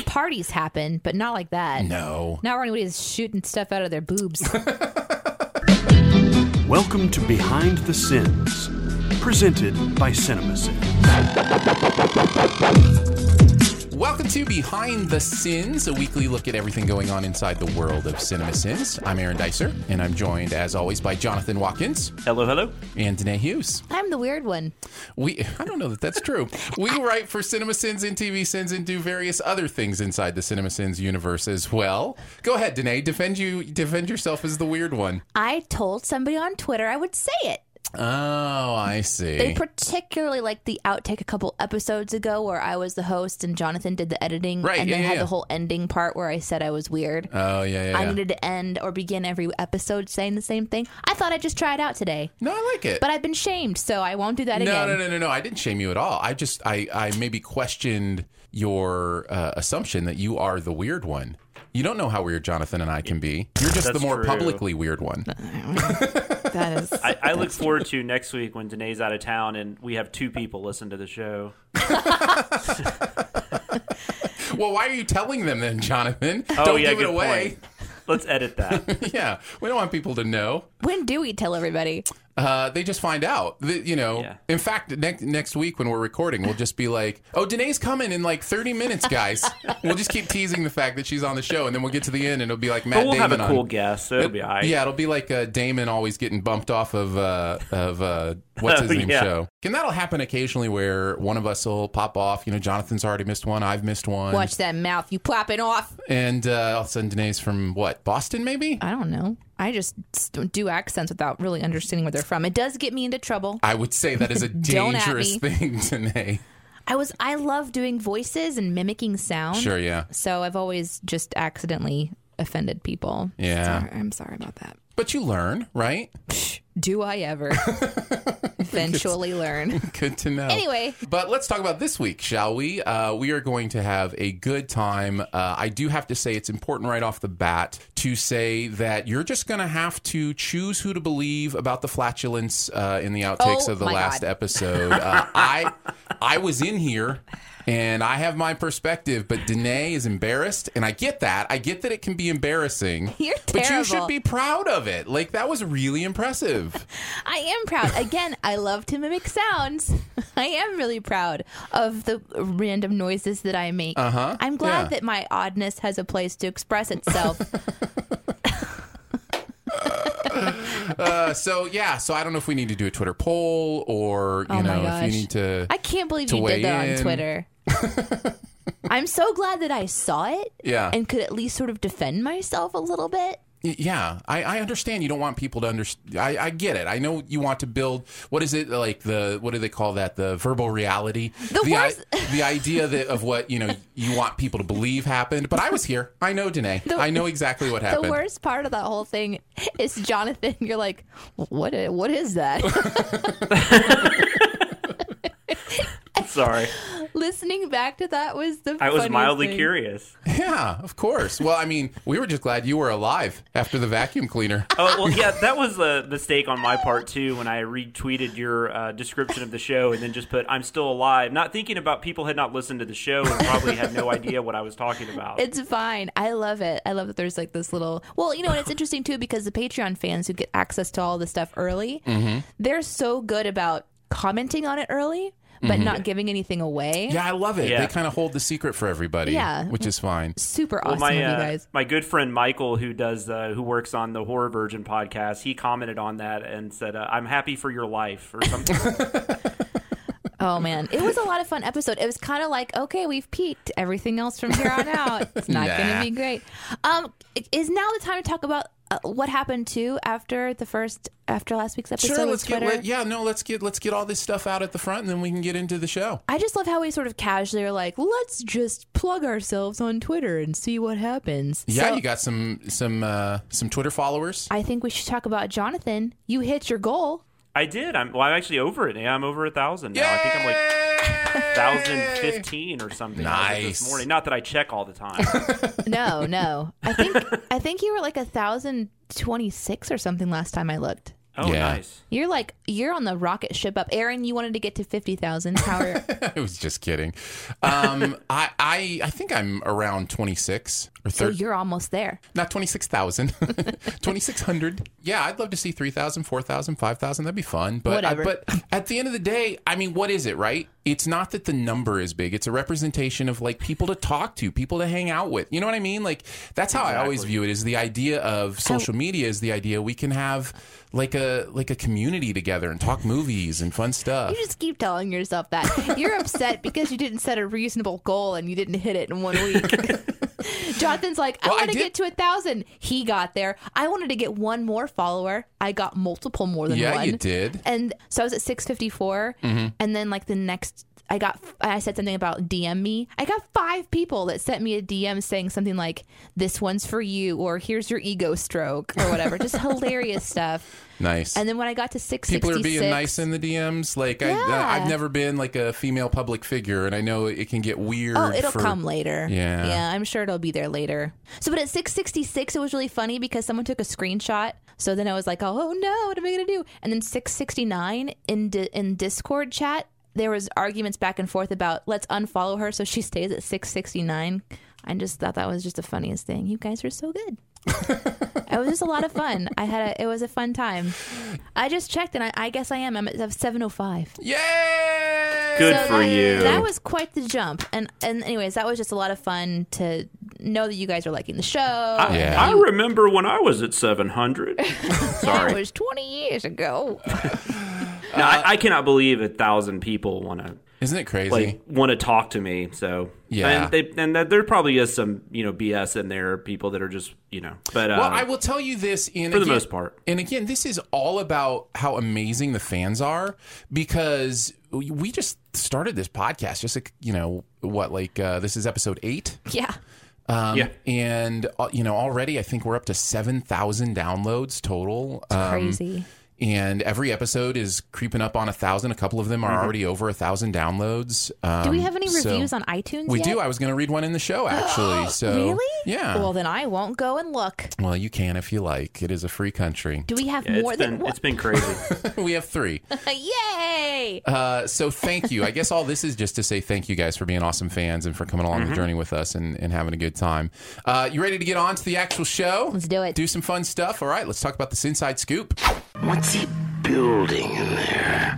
parties happen, but not like that. No. Not where anybody's shooting stuff out of their boobs. Welcome to Behind the Sins, presented by CinemaSins. Welcome to Behind the Sins, a weekly look at everything going on inside the world of CinemaSins. I'm Aaron Dicer, and I'm joined, as always, by Jonathan Watkins. Hello, hello. And Danae Hughes. I'm the weird one. I don't know that that's true. We write for CinemaSins and TV Sins and do various other things inside the CinemaSins universe as well. Go ahead, Danae. Defend yourself as the weird one. I told somebody on Twitter I would say it. Oh, I see. They particularly liked the outtake a couple episodes ago where I was the host and Jonathan did the editing. Right, and then had yeah. the whole ending part where I said I was weird. Oh, yeah. I needed to end or begin every episode saying the same thing. I thought I'd just try it out today. No, I like it. But I've been shamed, so I won't do that again. No. I didn't shame you at all. I maybe questioned your assumption that you are the weird one. You don't know how weird Jonathan and I can be. You're just the more true. publicly weird one. That is. I look forward to next week when Danae's out of town and we have 2 people listen to the show. Well, why are you telling them then, Jonathan? Oh, Don't yeah, give it good away. point. Let's edit that. Yeah, we don't want people to know. When do we tell everybody? They just find out. Yeah. In fact, next week when we're recording, we'll just be like, oh, Danae's coming in like 30 minutes, guys. We'll just keep teasing the fact that she's on the show, and then we'll get to the end, and it'll be like Matt But we'll Damon have a cool guest, so it'll be all right. Yeah, it'll be like Damon always getting bumped off of what's his name yeah. show. And that'll happen occasionally where one of us will pop off. Jonathan's already missed one. I've missed one. Watch that mouth. You popping off. And all of a sudden, Danae's from what? Boston, maybe? I don't know. I just do accents without really understanding where they're from. It does get me into trouble. I would say that is a Don't at dangerous me. thing, Danae. I love doing voices and mimicking sound. Sure, yeah. So I've always just accidentally offended people. Yeah. I'm sorry about that. But you learn, right? Do I ever eventually learn? Good to know. Anyway. But let's talk about this week, shall we? We are going to have a good time. I do have to say it's important right off the bat to say that you're just going to have to choose who to believe about the flatulence in the outtakes of the last episode. I was in here. And I have my perspective, but Danae is embarrassed, and I get that. I get that it can be embarrassing. You're But terrible. you should be proud of it. Like, that was really impressive. I am proud. Again, I love to mimic sounds. I am really proud of the random noises that I make. Uh-huh. I'm glad Yeah. that my oddness has a place to express itself. So I don't know if we need to do a Twitter poll or, Oh my if gosh. you need to. I can't believe to you weigh did that in. on Twitter. I'm so glad that I saw it Yeah. and could at least sort of defend myself a little bit. Yeah, I understand you don't want people to understand. I get it. I know you want to build, what is it, like what do they call that? The verbal reality? The idea of what, you want people to believe happened. But I was here. I know, Danae. I know exactly what happened. The worst part of that whole thing is Jonathan. You're like, what is that? Sorry. Listening back to that was the I was funniest mildly thing. curious. Yeah, of course. Well, I mean, we were just glad you were alive after the vacuum cleaner. Oh, well, yeah, that was a mistake on my part, too, when I retweeted your description of the show and then just put, I'm still alive, not thinking about people had not listened to the show and probably had no idea what I was talking about. It's fine. I love it. I love that there's like this little... Well, and it's interesting, too, because the Patreon fans who get access to all this stuff early, they're so good about commenting on it early, but not giving anything away. Yeah, I love it. Yeah. They kind of hold the secret for everybody, Yeah. which is fine. Super Well, awesome of you guys. my good friend Michael, who works on the Horror Virgin podcast, he commented on that and said, "I'm happy for your life" or something. Oh, man. It was a lot of fun episode. It was kind of like, okay, we've peaked. Everything else from here on out, it's not going to be great. Is now the time to talk about what happened too after last week's episode? Sure, with Twitter? let's get all this stuff out at the front, and then we can get into the show. I just love how we sort of casually are like, let's just plug ourselves on Twitter and see what happens. Yeah, So, you got some Twitter followers. I think we should talk about Jonathan. You hit your goal. I did. I'm actually over it. Yeah, I'm over 1,000 now. I think I'm like 1,015 or something. Nice. This morning. Not that I check all the time. No. I think you were like 1,026 or something last time I looked. Oh, Yeah. nice. You're on the rocket ship up. Aaron, you wanted to get to 50,000. How are I was just kidding. I think I'm around 26 or so 30. you're almost there. Not 26,000. 2,600. Yeah, I'd love to see 3,000, 4,000, 5,000. That'd be fun. But Whatever. But at the end of the day, I mean, what is it, right? It's not that the number is big. It's a representation of like people to talk to, people to hang out with. You know what I mean? Like that's how I always view it. Is the idea of social media is the idea we can have like a community together and talk movies and fun stuff. You just keep telling yourself that. You're upset because you didn't set a reasonable goal and you didn't hit it in 1 week. Jonathan's like, I Well, I want to did- get to 1,000. He got there. I wanted to get one more follower. I got multiple more than one. Yeah, you did. And so I was at 654. And then like the next, I said something about DM me. I got 5 people that sent me a DM saying something like, this one's for you, or here's your ego stroke, or whatever. Just hilarious stuff. Nice. And then when I got to 666, People are being nice in the DMs. Like Yeah. I've never been like a female public figure, and I know it can get weird. Oh, it'll come later. Yeah. Yeah, I'm sure it'll be there later. So, but at 666, it was really funny because someone took a screenshot. So then I was like, oh no, what am I going to do? And then 669 in Discord chat, there was arguments back and forth about let's unfollow her so she stays at 669. I just thought that was just the funniest thing. You guys are so good. It was just a lot of fun. It was a fun time. I just checked and I guess I am. I'm at 705. Yay! Good So for you. That was quite the jump. And anyways, that was just a lot of fun to know that you guys are liking the show. Yeah. I remember when I was at 700. That Sorry. was 20 years ago. No, I cannot believe 1,000 people Isn't it crazy? want to talk to me. So Yeah. and there probably is some BS in there. People that are just But Well, I will tell you this for the most part. And again, this is all about how amazing the fans are, because we just started this podcast just this is episode 8. Yeah. Yeah. And already I think we're up to 7,000 downloads total. Crazy. And every episode is creeping up on 1,000. A couple of them are already over 1,000 downloads. Do we have any so- reviews on iTunes We yet? do. I was going to read one in the show, actually. So Really? Yeah. Well, then I won't go and look. Well, you can if you like. It is a free country. Do we have Yeah, more than it's been crazy. We have 3. Yay! So thank you. I guess all this is just to say thank you guys for being awesome fans and for coming along the journey with us and having a good time. You ready to get on to the actual show? Let's do it. Do some fun stuff. All right, let's talk about this inside scoop. What's he building in there?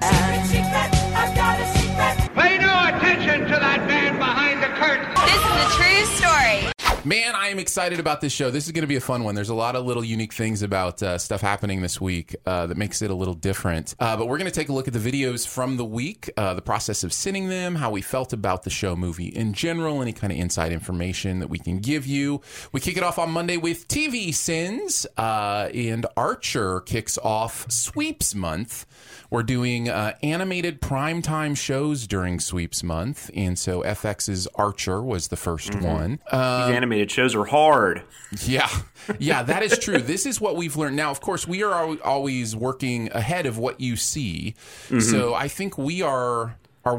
Pay no attention to that man behind the curtain. This is a true story. Man, I am excited about this show. This is going to be a fun one. There's a lot of little unique things about stuff happening this week that makes it a little different. But we're going to take a look at the videos from the week, the process of sending them, how we felt about the show movie in general, any kind of inside information that we can give you. We kick it off on Monday with TV Sins, and Archer kicks off Sweeps Month. We're doing animated primetime shows during Sweeps Month, and so FX's Archer was the first one. These animated shows are hard. Yeah, that is true. This is what we've learned. Now, of course, we are always working ahead of what you see. So I think we're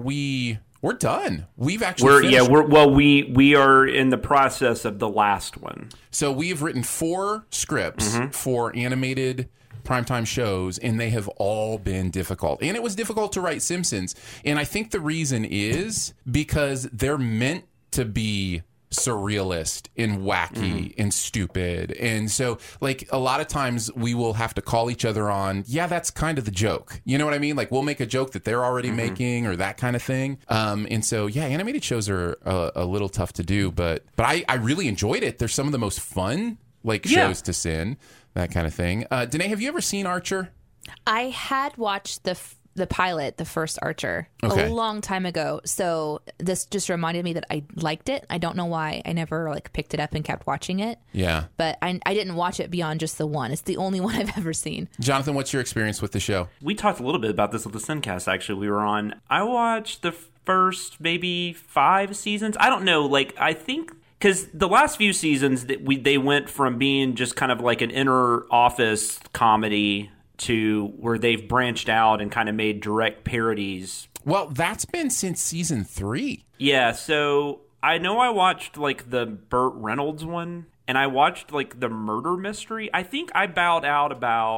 done. We've actually finished. We are in the process of the last one. So we have written 4 scripts for animated primetime shows, and they have all been difficult. And it was difficult to write Simpsons. And I think the reason is because they're meant to be surrealist and wacky and stupid. And so, like, a lot of times we will have to call each other on, yeah, that's kind of the joke. You know what I mean? Like, we'll make a joke that they're already making or that kind of thing. And so, yeah, animated shows are a little tough to do, but I really enjoyed it. They're some of the most fun, shows to send, that kind of thing. Danae, have you ever seen Archer? I had watched the pilot, the first Archer, Okay. a long time ago. So this just reminded me that I liked it. I don't know why I never picked it up and kept watching it. Yeah. But I didn't watch it beyond just the one. It's the only one I've ever seen. Jonathan, what's your experience with the show? We talked a little bit about this with the Sincast, actually. We were on. I watched the first maybe 5 seasons. I don't know. I think because the last few seasons they went from being just kind of like an inner office comedy to where they've branched out and kind of made direct parodies. Well, that's been since season 3. Yeah, so I know I watched the Burt Reynolds one, and I watched the murder mystery. I think I bowed out about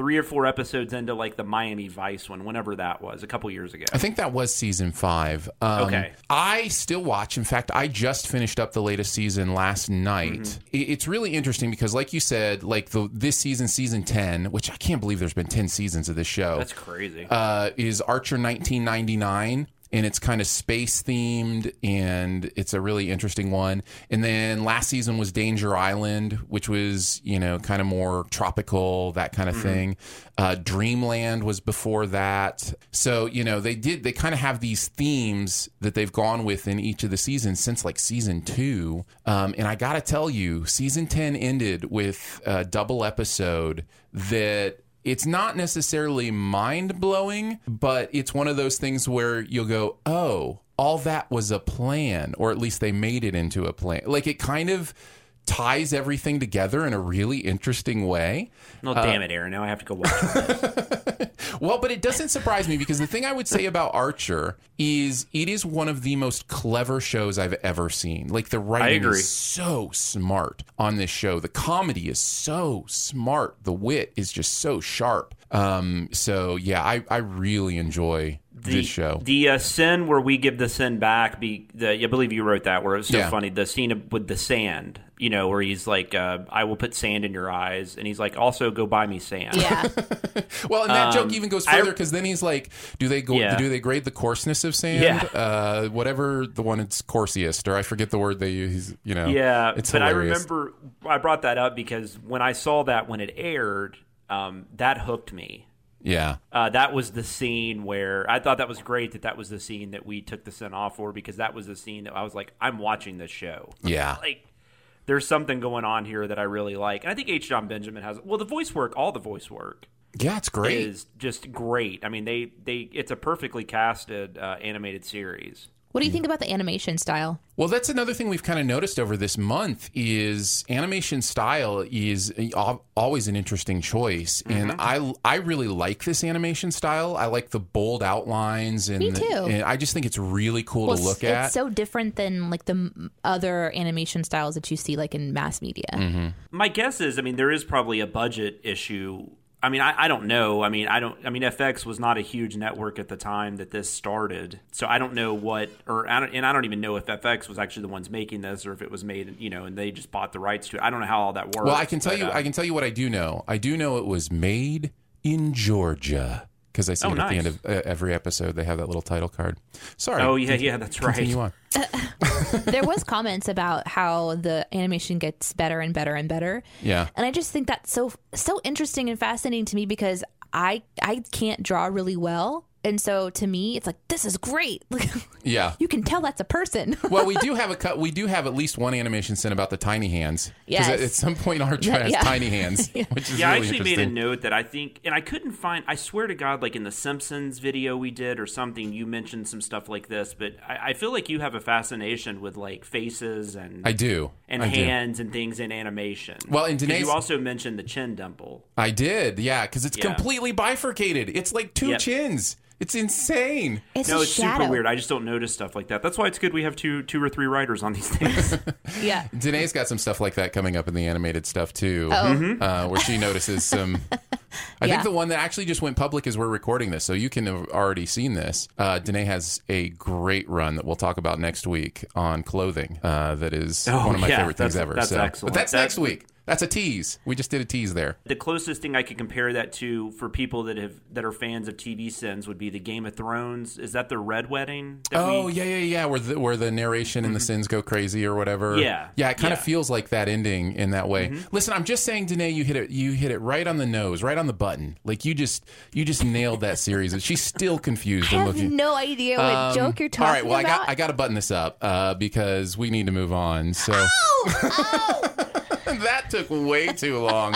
3 or 4 episodes into like the Miami Vice one, whenever that was, a couple years ago. I think that was season 5. Okay. I still watch. In fact, I just finished up the latest season last night. It's really interesting because, like you said, like this season, season 10, which I can't believe there's been 10 seasons of this show. That's crazy. Is Archer 1999. And it's kind of space themed, and it's a really interesting one. And then last season was Danger Island, which was, kind of more tropical, that kind of thing. Dreamland was before that. So, they kind of have these themes that they've gone with in each of the seasons since like season 2. And I got to tell you, season 10 ended with a double episode that... It's not necessarily mind-blowing, but it's one of those things where you'll go, oh, all that was a plan, or at least they made it into a plan. Like, it kind of ties everything together in a really interesting way. No, damn it, Aaron. Now I have to go watch it. Well, but it doesn't surprise me because the thing I would say about Archer is it is one of the most clever shows I've ever seen. Like, the writing is so smart on this show. The comedy is so smart. The wit is just so sharp. So, yeah, I really enjoy this show. The sin where we give the sin back, I believe you wrote that, where it was so funny. The scene with the sand, where he's like, I will put sand in your eyes. And he's like, also go buy me sand. Yeah. Well, and that joke even goes further because then he's like, do they grade the coarseness of sand? Yeah. Whatever the one it's coarsiest, or I forget the word they use, Yeah, it's but hilarious. I remember I brought that up because when I saw that when it aired, that hooked me. Yeah. That was the scene where I thought that was great that was the scene that we took the sin off for, because that was the scene that I was like, I'm watching this show. Yeah. Like, there's something going on here that I really like. And I think H. John Benjamin has, all the voice work Yeah, it's great. is just great. I mean, it's a perfectly casted animated series. What do you think about the animation style? Well, that's another thing we've kind of noticed over this month is animation style is always an interesting choice. And I really like this animation style. I like the bold outlines. And Me too. And I just think it's really cool to look at. It's so different than like the other animation styles that you see like in mass media. My guess is, there is probably a budget issue. I don't know. FX was not a huge network at the time that this started. So I don't know I don't even know if FX was actually the ones making this or if it was made, and they just bought the rights to it. I don't know how all that works. Well, I can tell you what I do know. I do know it was made in Georgia. Because I see it at the end of every episode, they have that little title card. Sorry. Oh, yeah, that's right. Continue on. There was comments about how the animation gets better and better and better. Yeah. And I just think that's so interesting and fascinating to me because I can't draw really well. And so to me, it's like, this is great. Yeah. You can tell that's a person. Well, we do have at least one animation sin about the tiny hands. Yes. Because at some point, Archer has tiny hands, which is I really actually made a interesting. note that I think, and I couldn't find, I swear to God, like in the Simpsons video we did or something, you mentioned some stuff like this, but I feel like you have a fascination with like faces and I do. And hands and things in animation. Well, in Danae's, you also mentioned the chin dimple. I did, yeah, because it's completely bifurcated. It's like two chins. It's insane. It's super weird. I just don't notice stuff like that. That's why it's good we have two or three writers on these things. Yeah. Danae's got some stuff like that coming up in the animated stuff, too, where she notices some... I think the one that actually just went public as we're recording this, so you can have already seen this. Danae has a great run that we'll talk about next week on clothing that is one of my favorite things ever. That's excellent. But that's next week. That's a tease. We just did a tease there. The closest thing I could compare that to for people that are fans of TV sins would be the Game of Thrones. Is that the Red Wedding? Yeah. Where the narration and the sins go crazy or whatever. Yeah. Yeah, it kind of feels like that ending in that way. Listen, I'm just saying, Danae, you hit it right on the nose, right on the button. Like you just nailed that series. And she's still confused. I have no idea what joke you're talking about. All right, well, I got to button this up because we need to move on. So. Oh! That took way too long.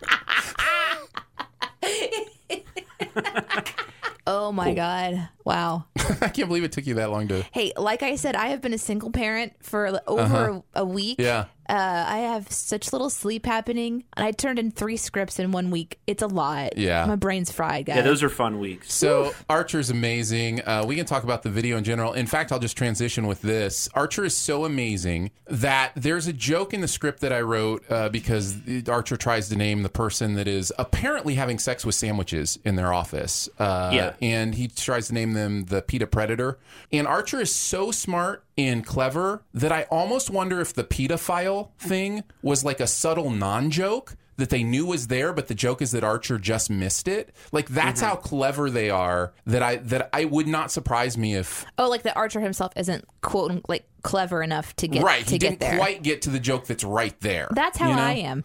Oh my God. Wow. I can't believe it took you that long to... Hey, like I said, I have been a single parent for over a week. Yeah. I have such little sleep happening, and I turned in 3 scripts in 1 week. It's a lot. Yeah. My brain's fried, guys. Yeah, those are fun weeks. So Archer's amazing. We can talk about the video in general. In fact, I'll just transition with this. Archer is so amazing that there's a joke in the script that I wrote because Archer tries to name the person that is apparently having sex with sandwiches in their office. And he tries to name them the PETA Predator. And Archer is so smart and clever that I almost wonder if the pedophile thing was like a subtle non-joke that they knew was there, but the joke is that Archer just missed it. Like, that's how clever they are, that I would not surprise me if... Oh, like that Archer himself isn't, quote, like, clever enough to get right, he get didn't there. quite get to the joke that's right there. That's how you know? I am.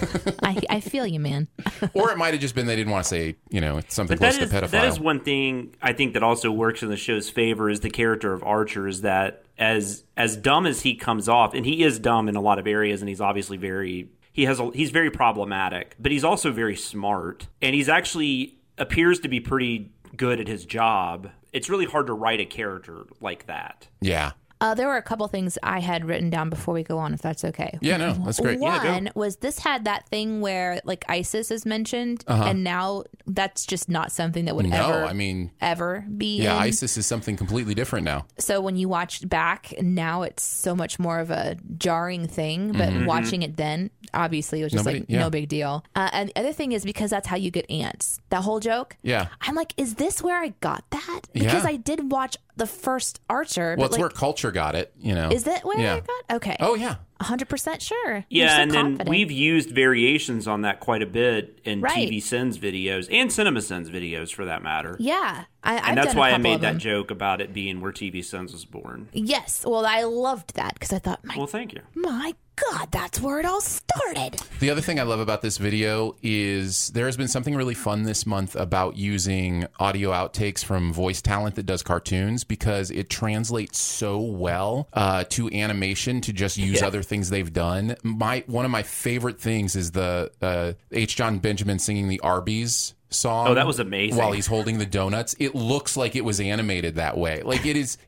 I feel you, man. Or it might have just been they didn't want to say, it's something But close to pedophile. that is one thing I think that also works in the show's favor is the character of Archer is that as dumb as he comes off, and he is dumb in a lot of areas, and he's obviously he's very problematic, but he's also very smart, and he's actually appears to be pretty good at his job. It's really hard to write a character like that. Yeah. There were a couple things I had written down before we go on, if that's okay. Yeah, no, that's great. One was this had that thing where like ISIS is mentioned, and now that's just not something that would ever be. Yeah, in. ISIS is something completely different now. So when you watch back now, it's so much more of a jarring thing. But watching it then, obviously, it was just no big deal. And the other thing is because that's how you get ants. That whole joke. Yeah. I'm like, is this where I got that? Because I did watch the first Archer. Well, it's where Culture got it, Is that where I got? Okay. Oh, yeah. 100% sure. Yeah, and then we've used variations on that quite a bit in Right. TV Sins videos and Cinema Sins videos, for that matter. Yeah. And that's why I made that joke about it being where TV Sins was born. Yes. Well, I loved that because I thought, Well, thank you. my God, that's where it all started. The other thing I love about this video is there has been something really fun this month about using audio outtakes from voice talent that does cartoons because it translates so well to animation to just use other things they've done. One of my favorite things is the H. John Benjamin singing the Arby's song. Oh, that was amazing. While he's holding the donuts. It looks like it was animated that way. Like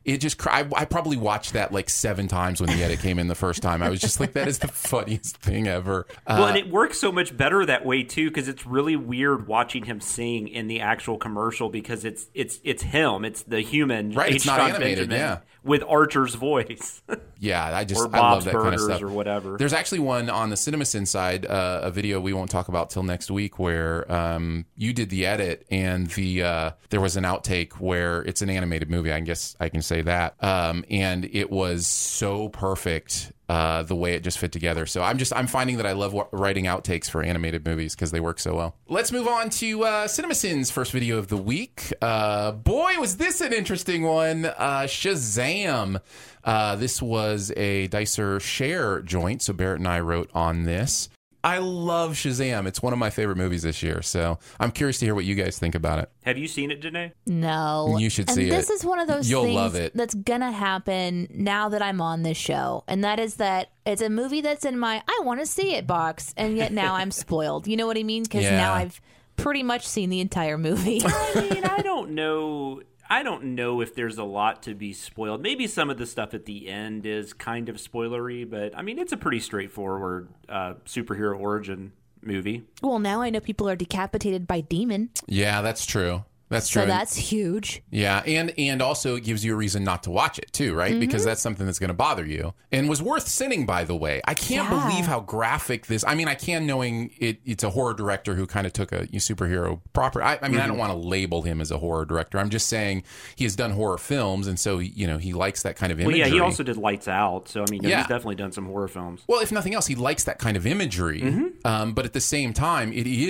I probably watched that like 7 times when the edit came in the first time. I was just like, that is the funniest thing ever. Well, and it works so much better that way too, because it's really weird watching him sing in the actual commercial because it's him. It's the human. Right, it's not animated, Benjamin with Archer's voice. Yeah, I love that kind of stuff. Or whatever. There's actually one on the CinemaSin side, a video we won't talk about till next week, where you did the edit, and there was an outtake where it's an animated movie. I guess I can say that, and it was so perfect. The way it just fit together. So I'm finding that I love writing outtakes for animated movies because they work so well. Let's move on to CinemaSin's first video of the week. Boy, was this an interesting one. Shazam. This was a Dicer Share joint, so Barrett and I wrote on this. I love Shazam. It's one of my favorite movies this year, so I'm curious to hear what you guys think about it. Have you seen it, Janae? No. You should see it. This is one of those You'll things love it. that's going to happen now that I'm on this show, and that is that it's a movie that's in my I want to see it box, and yet now I'm spoiled. You know what I mean? Because now I've pretty much seen the entire movie. I mean, I don't know if there's a lot to be spoiled. Maybe some of the stuff at the end is kind of spoilery, but I mean, it's a pretty straightforward superhero origin movie. Well, now I know people are decapitated by demon. Yeah, that's true. That's true. So that's huge. Yeah, and also it gives you a reason not to watch it too, right? Because that's something that's going to bother you. And was worth sinning, by the way. I can't believe how graphic this... I mean, I can, knowing it's a horror director who kind of took a superhero proper... I mean, I don't want to label him as a horror director. I'm just saying he has done horror films, and so, he likes that kind of imagery. Well, yeah, he also did Lights Out, so, I mean, he's definitely done some horror films. Well, if nothing else, he likes that kind of imagery. But at the same time,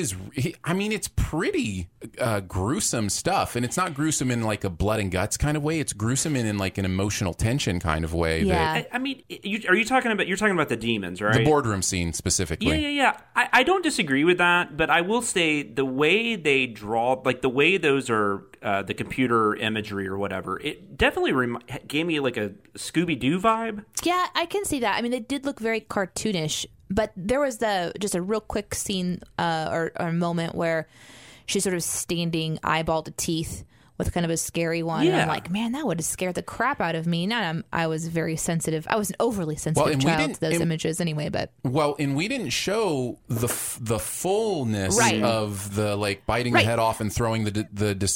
it's pretty gruesome stuff, and it's not gruesome in like a blood and guts kind of way. It's gruesome in like an emotional tension kind of way. Yeah. I mean, you're talking about the demons, right? The boardroom scene specifically. Yeah. I don't disagree with that, but I will say the way they draw, like the way those are the computer imagery or whatever, it definitely gave me like a Scooby-Doo vibe. Yeah, I can see that. I mean, they did look very cartoonish, but there was just a real quick scene or moment where she's sort of standing eyeball to teeth with kind of a scary one. And I'm Yeah. like, man, that would have scared the crap out of me. Now I was very sensitive. I was an overly sensitive and we child didn't- to those and- images anyway. But Well, and we didn't show the fullness Right. of the like biting Right. the head off and throwing the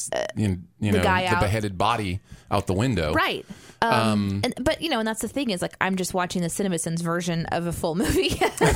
guy out. beheaded body out the window. right. But and that's the thing is like I'm just watching the CinemaSins version of a full movie.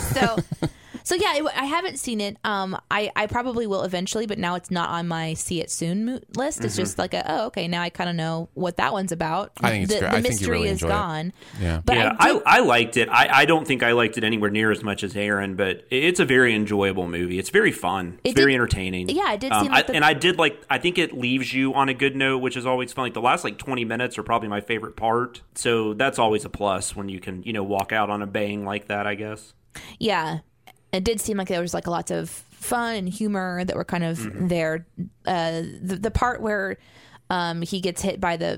So yeah, I haven't seen it. I probably will eventually, but now it's not on my see it soon list. It's just like okay, now I kind of know what that one's about. I think it's the, great. The I think you mystery really is enjoy it. gone. Yeah. But Yeah, I liked it. I don't think I liked it anywhere near as much as Aaron, but it's a very enjoyable movie. It's very fun. It's very entertaining. Yeah, it did seem like I think it leaves you on a good note, which is always fun. Like the last 20 minutes are probably my favorite part. So that's always a plus when you can, walk out on a bang like that, I guess. Yeah, it did seem like there was like lots of fun and humor that were kind of there. The part where he gets hit by the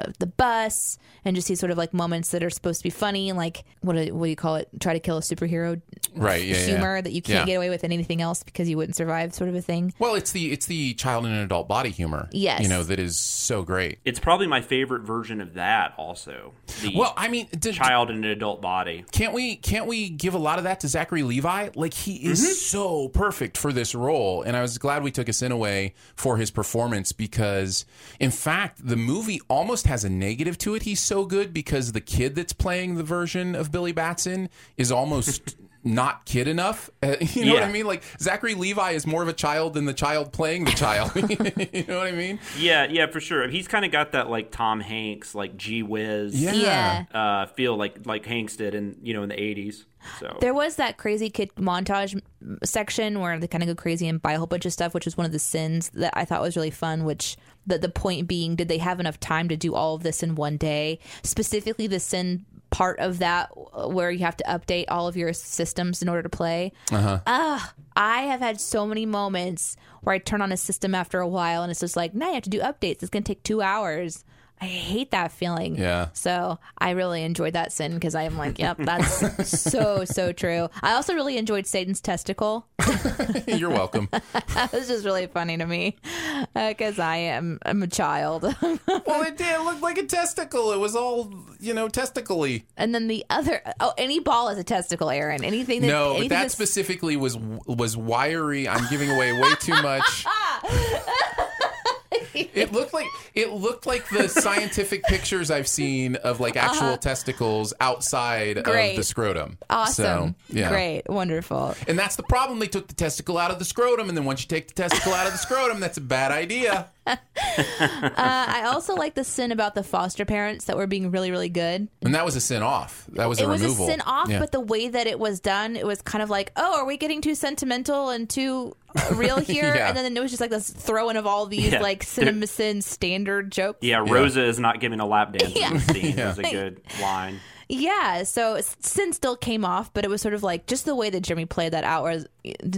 bus and just these sort of like moments that are supposed to be funny and like what do you call it? Try to kill a superhero, Right, yeah, humor yeah. that you can't Yeah. get away with in anything else because you wouldn't survive, sort of a thing. Well, it's the child in an adult body humor. Yes. That is so great. It's probably my favorite version of that also. The Well, I mean, child in an adult body. Can't we give a lot of that to Zachary Levi? Like he is so perfect for this role, and I was glad we took a sin away for his performance because, in fact, the movie almost has a negative to it. He's so good because the kid that's playing the version of Billy Batson is almost not kid enough. You know what I mean? Like Zachary Levi is more of a child than the child playing the child. You know what I mean? Yeah, for sure. He's kind of got that like Tom Hanks, like gee whiz, Yeah. feel like Hanks did in the 80s. So There was that crazy kid montage section where they kind of go crazy and buy a whole bunch of stuff, which was one of the sins that I thought was really fun, which the point being, did they have enough time to do all of this in one day? Specifically the sin part of that where you have to update all of your systems in order to play. I have had so many moments where I turn on a system after a while and it's just like, now you have to do updates. It's going to take 2 hours. I hate that feeling. Yeah. So I really enjoyed that sin because I am like, yep, that's so true. I also really enjoyed Satan's testicle. You're welcome. That was just really funny to me because I'm a child. Well, it did look like a testicle. It was all testicly. And then the other, any ball is a testicle, Aaron. Anything that No, but anything that that's- specifically was wiry. I'm giving away way too much. It looked like the scientific pictures I've seen of like actual testicles outside Great. of the scrotum. Awesome. So, yeah. Great. Wonderful. And that's the problem. They took the testicle out of the scrotum, and then once you take the testicle out of the scrotum, that's a bad idea. I also like the sin about the foster parents that were being really, really good. And that was a sin off. That was a It was removal. a sin off, Yeah. but the way that it was done, it was kind of like, oh, are we getting too sentimental and too real here? Yeah. And then it was just like this throwing of all these Yeah. like CinemaSin standard jokes. yeah, Rosa is not giving a lap dance in the scene. Yeah. Is a good line. Yeah, so sin still came off, but it was sort of like just the way that Jimmy played that out was,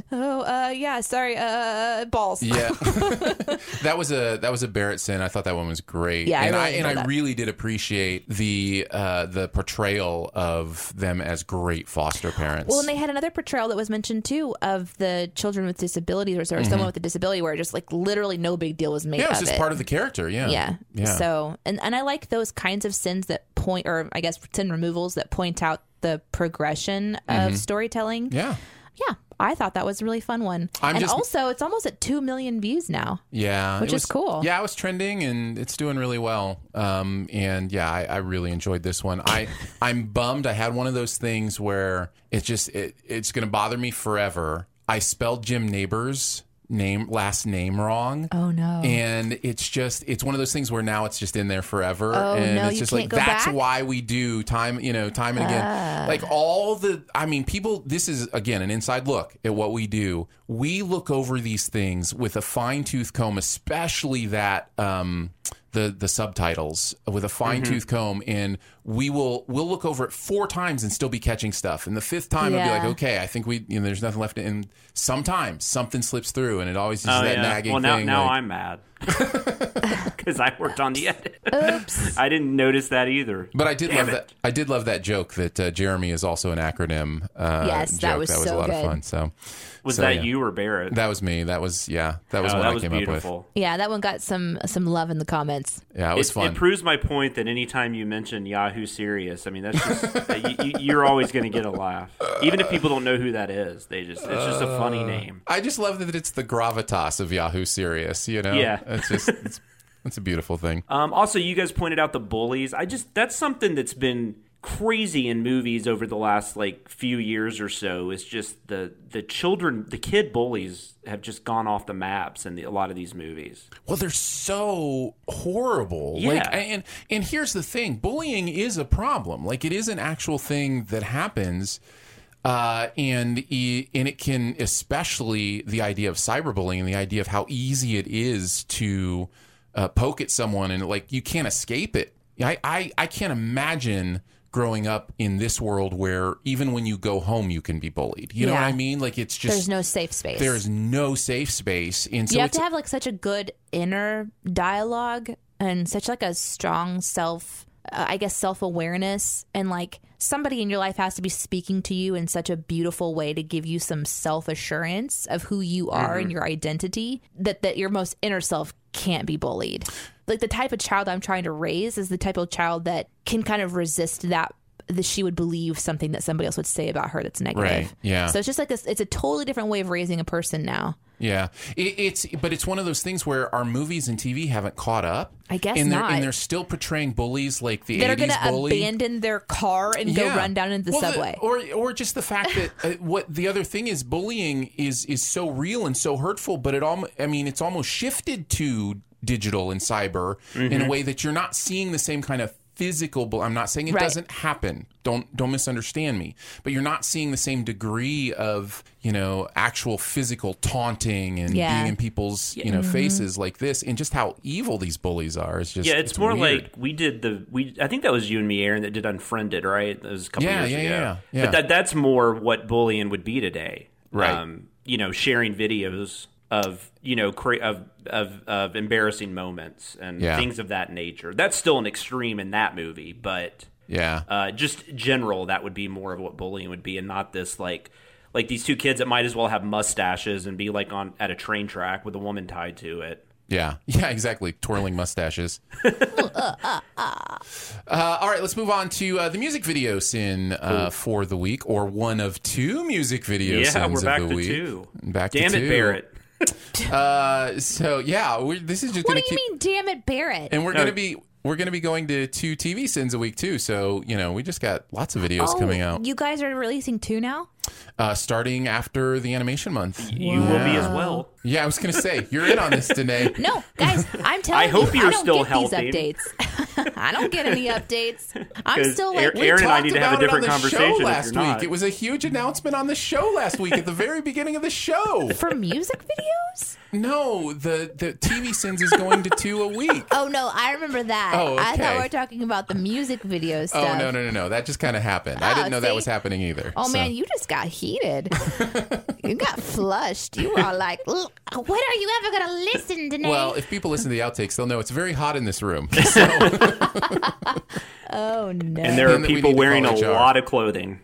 balls. Yeah, that was a Barrett sin. I thought that one was great. Yeah, I and really enjoyed I that. really did appreciate the portrayal of them as great foster parents. Well, and they had another portrayal that was mentioned too of the children with disabilities or someone with a disability where just like literally no big deal was made yeah, it of was just it. part of the character. Yeah, Yeah. So, and I like those kinds of sins that point, or I guess sin removals that point out the progression of storytelling. yeah. Yeah. I thought that was a really fun one. Also, it's almost at 2 million views now. Yeah, Which it is cool. Yeah, it was trending and it's doing really well. And yeah, I really enjoyed this one. I'm bummed. I had one of those things where it's going to bother me forever. I spelled Jim Neighbors' last name wrong. Oh no. And it's one of those things where now it's just in there forever. Oh, and no, it's you just can't like go that's back? why we do time and again. Like people, this is again an inside look at what we do. We look over these things with a fine-tooth comb, especially that the subtitles with a fine-tooth comb, and we'll look over it 4 times and still be catching stuff. And the 5th time it'll be like, okay, I think there's nothing left. And sometimes something slips through, and it always is that nagging thing. Well, now I'm mad because I worked on the edit. Oops. I didn't notice that either. But I did love that joke that Jeremy is also an acronym. Yes, joke. that was a so lot good. of fun. So Was that you or Barrett? That was me. That was what I came beautiful. up with. Yeah, that one got some love in the comments. Yeah, it was fun. It proves my point that anytime you mention Yahoo Serious, I mean, that's just you're always going to get a laugh, even if people don't know who that is. It's just a funny name. I just love that it's the gravitas of Yahoo Serious. Yeah, it's a beautiful thing. Also, you guys pointed out the bullies. That's something that's been crazy in movies over the last few years or so. Is just the kid bullies have just gone off the maps in a lot of these movies. Well, they're so horrible. Yeah. And here's the thing: bullying is a problem. It is an actual thing that happens. And it can, especially the idea of cyberbullying and the idea of how easy it is to poke at someone, and you can't escape it. I can't imagine growing up in this world where even when you go home you can be bullied. You know what I mean? It's just there's no safe space. There's no safe space, and so you have to have such a good inner dialogue and such a strong self-awareness, and somebody in your life has to be speaking to you in such a beautiful way to give you some self-assurance of who you are and your identity that your most inner self can't be bullied. The type of child I'm trying to raise is the type of child that can kind of resist that she would believe something that somebody else would say about her that's negative. Right. Yeah. So it's just it's a totally different way of raising a person now. Yeah, but it's one of those things where our movies and TV haven't caught up. I guess not. And they're still portraying bullies like the 80s bully. That are going to abandon their car and go run down into the subway. Or just the fact that what the other thing is, bullying is so real and so hurtful, but it's almost shifted to digital and cyber in a way that you're not seeing the same kind of physical. I'm not saying it doesn't happen. Don't misunderstand me. But you're not seeing the same degree of actual physical taunting and being in people's faces like this, and just how evil these bullies are. It's just it's more weird. like I think that was you and me, Aaron, that did Unfriended, right? That was a couple years ago. Yeah. But that's more what bullying would be today, right? Sharing videos of of embarrassing moments and things of that nature. That's still an extreme in that movie, but just general, that would be more of what bullying would be, and not this like these two kids that might as well have mustaches and be at a train track with a woman tied to it. Yeah, exactly. Twirling mustaches. All right, let's move on to the music video sin for the week, or one of 2 music video sins we're back of the to week. 2. Back Damn to it, 2. Barrett. This is just What going do you mean, damn it, Barrett? And we're going to be going to 2 TV sins a week too. So we just got lots of videos coming out. You guys are releasing 2 now? Starting after the animation month. You will be as well. Yeah, I was going to say, you're in on this, Danae. No, guys, I'm telling you, hope you're I don't still get healthy. these updates. I don't get any updates. I'm still Aaron We and I talked need to have a about it different on the conversation show if last you're not. week. It was a huge announcement on the show last week at the very beginning of the show. for music videos? No, the TV sins is going to 2 a week. Oh, no, I remember that. Oh, I thought okay. we were talking about the music video stuff. Oh, no. That just kind of happened. I didn't know that was happening either. Oh, so. man, you just got heated. You got flushed. You were all like, when are you ever going to listen to me? Well, if people listen to the outtakes, they'll know it's very hot in this room. So. Oh, no. And there are And that we people need to wearing call a HR. lot of clothing.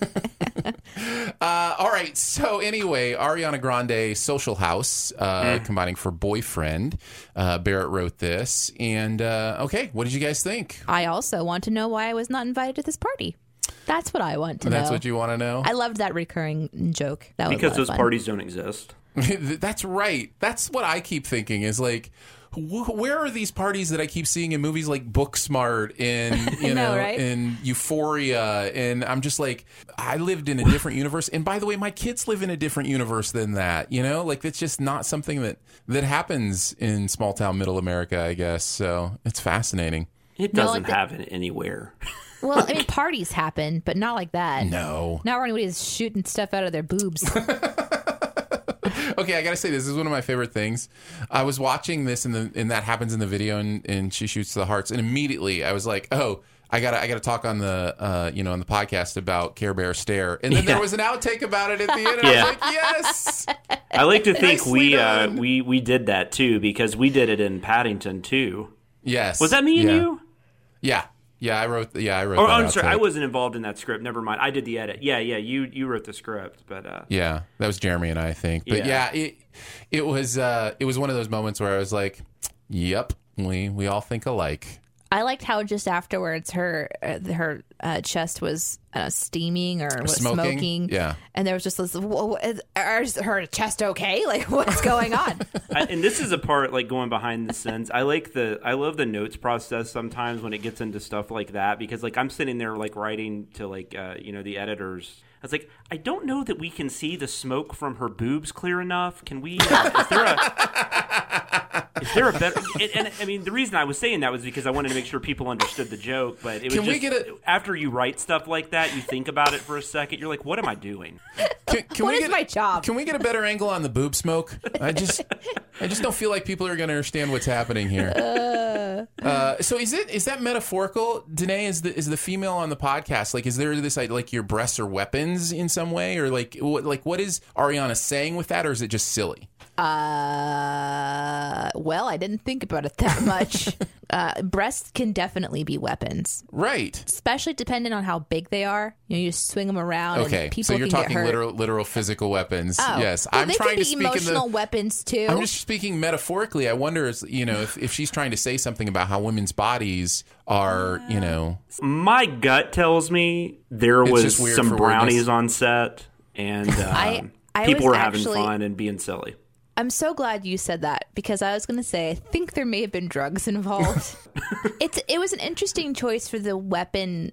All right. So anyway, Ariana Grande, Social House, combining for Boyfriend. Barrett wrote this. And, okay, what did you guys think? I also want to know why I was not invited to this party. That's what I want to know. That's what you want to know? I loved that recurring joke. That was Because a lot those of fun. parties don't exist. That's right. That's what I keep thinking is where are these parties that I keep seeing in movies like Booksmart and right? and Euphoria, and I'm just like, I lived in a different universe, and by the way, my kids live in a different universe than that. It's just not something that happens in small town middle America, I guess. So it's fascinating. It doesn't happen anywhere. Well, I mean, parties happen, but not like that. No. Not where anybody's shooting stuff out of their boobs. Okay, I gotta say, this is one of my favorite things. I was watching this, and that happens in the video, and she shoots the hearts, and immediately I was like, oh, I gotta talk on the on the podcast about Care Bear Stare, and then there was an outtake about it at the end. And I was like, yes. I like to think Nicely done. we did that too, because we did it in Paddington too. Yes. Was that me and you? Yeah. I wrote. Oh, that I'm sorry, outtake. I wasn't involved in that script. Never mind. I did the edit. Yeah. You wrote the script, but yeah, that was Jeremy and I think. But it was one of those moments where I was like, yep, we all think alike. I liked how just afterwards her chest was steaming or was smoking. Yeah. And there was just this, is her chest okay? Like, what's going on? And this is a part, like, going behind the scenes. I love the notes process sometimes when it gets into stuff like that, because, like, I'm sitting there, like, writing to, like, the editors. I was like, I don't know that we can see the smoke from her boobs clear enough. Can we? Is there a better? And I mean, the reason I was saying that was because I wanted to make sure people understood the joke. But it was after you write stuff like that, you think about it for a second. You're like, what am I doing? What is my job? Can we get a better angle on the boob smoke? I just don't feel like people are going to understand what's happening here. So is that metaphorical? Danae, is the female on the podcast, like, is there this, like, your breasts are weapons in some way, or like what is Ariana saying with that, or is it just silly? Well, I didn't think about it that much. Breasts can definitely be weapons, right? Especially depending on how big they are. You just swing them around. Okay, and people so you're can talking get hurt. literal physical weapons. Oh. Yes, well, I'm they trying can to be speak emotional weapons too. I'm just speaking metaphorically. I wonder, if she's trying to say something about how women's bodies are, My gut tells me there was some brownies on set, and people were having fun and being silly. I'm so glad you said that, because I was going to say I think there may have been drugs involved. It was an interesting choice for the weapon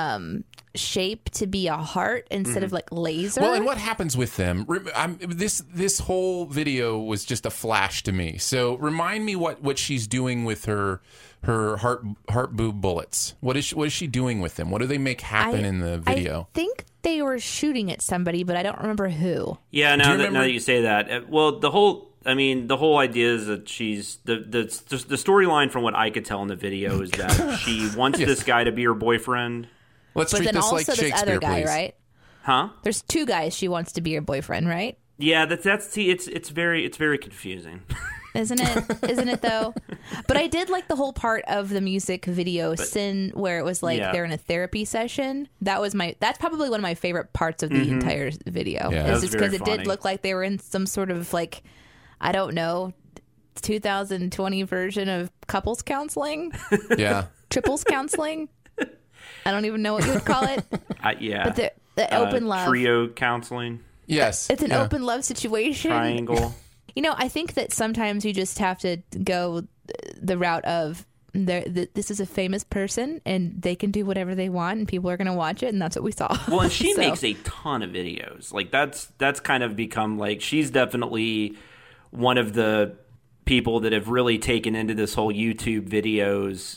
shape to be a heart instead of like laser. Well, and what happens with them? This whole video was just a flash to me. So remind me what she's doing with her heart boob bullets. What is she doing with them? What do they make happen in the video? I think they were shooting at somebody, but I don't remember who. Yeah, now that you say that, well, the whole idea is that she's the storyline, from what I could tell in the video, is that she wants this guy to be her boyfriend. Let's treat this like Shakespeare, this other guy, please. Right? Huh? There's two guys she wants to be her boyfriend, right? Yeah, it's very confusing. Isn't it though? But I did like the whole part of the music video Sin, where it was like they're in a therapy session. That's probably one of my favorite parts of the entire video. Yeah. Is just because it did look like they were in some sort of, like, I don't know, 2020 version of couples counseling. Yeah. Triples counseling. I don't even know what you would call it. Yeah. But the open love. Trio counseling. Yes. It's an open love situation. Triangle. I think that sometimes you just have to go the route of this is a famous person and they can do whatever they want and people are going to watch it, and that's what we saw. Well, and she makes a ton of videos. Like, that's kind of become, like, she's definitely one of the people that have really taken into this whole YouTube videos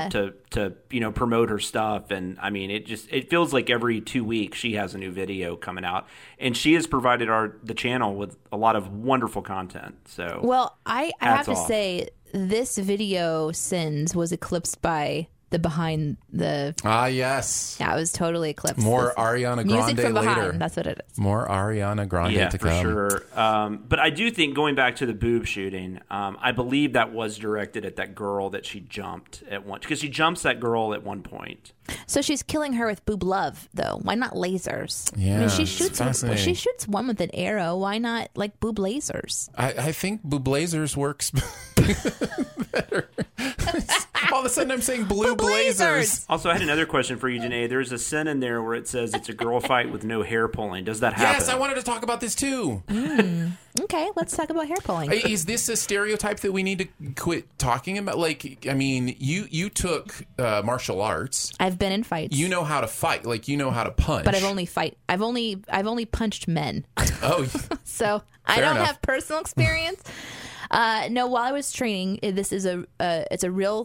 to promote her stuff. And I mean, it feels like every 2 weeks she has a new video coming out, and she has provided the channel with a lot of wonderful content. So, well, I have to say, this video Sins was eclipsed by the behind the yes, yeah, it was totally eclipsed. More Ariana Grande music from behind, later. that's what it is. More Ariana Grande to come. Yeah, for sure. But I do think, going back to the boob shooting, I believe that was directed at that girl that she jumped at one, because she jumps that girl at one point. So she's killing her with boob love, though. Why not lasers? Yeah, I mean, she shoots one with an arrow. Why not, like, boob lasers? I think boob lasers works better. All of a sudden, I'm saying blue blazers. Also, I had another question for you, Janae. There's a scene in there where it says it's a girl fight with no hair pulling. Does that happen? Yes, I wanted to talk about this too. Okay, let's talk about hair pulling. Is this a stereotype that we need to quit talking about? Like, I mean, you took martial arts. I've been in fights. You know how to fight. Like, you know how to punch. But I've only punched men. Oh, so I don't have personal experience. No, while I was training, this is it's a real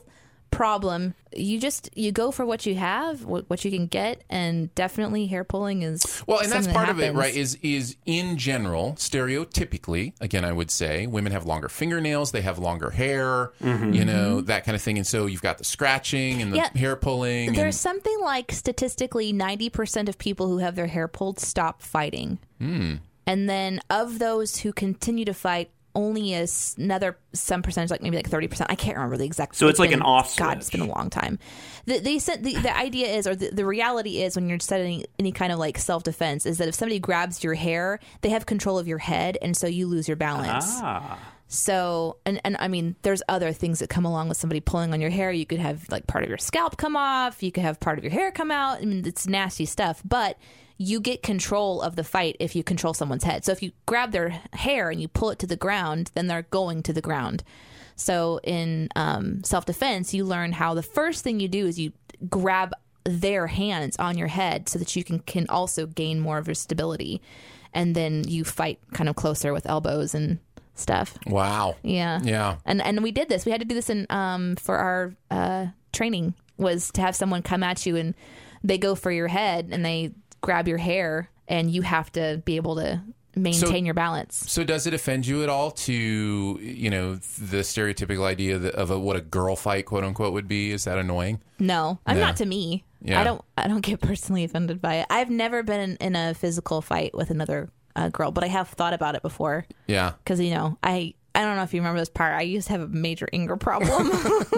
problem. You go for what you have, what you can get, and definitely hair pulling is and that's part of it, happens. right? Is in general, stereotypically, again, I would say women have longer fingernails, they have longer hair, you know, that kind of thing, and so you've got the scratching and the hair pulling. There's something like statistically 90% of people who have their hair pulled stop fighting, and then of those who continue to fight, only some percentage, like maybe like 30%. I can't remember the exact. So it's like an off switch. God, it's been a long time. The idea is, or the reality is, when you're studying any kind of like self-defense, is that if somebody grabs your hair, they have control of your head, and so you lose your balance. So, and I mean, there's other things that come along with somebody pulling on your hair. You could have like part of your scalp come off. You could have part of your hair come out. I mean, it's nasty stuff, but you get control of the fight if you control someone's head. So if you grab their hair and you pull it to the ground, then they're going to the ground. So in self-defense, you learn how the first thing you do is you grab their hands on your head so that you can also gain more of your stability. And then you fight kind of closer with elbows and stuff. Wow. Yeah. Yeah. And we did this. We had to do this in for our training, was to have someone come at you and they go for your head and they grab your hair, and you have to be able to maintain your balance. So does it offend you at all to, you know, the stereotypical idea of what a girl fight, quote unquote, would be? Is that annoying? No, I'm not to me. Yeah. I don't get personally offended by it. I've never been in a physical fight with another girl, but I have thought about it before. Yeah. Because, you know, I don't know if you remember this part. I used to have a major anger problem.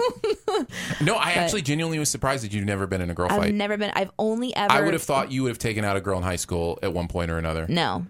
No, I actually genuinely was surprised that you've never been in a girl fight. I've never been. I've only ever. I would have thought you would have taken out a girl in high school at one point or another. No.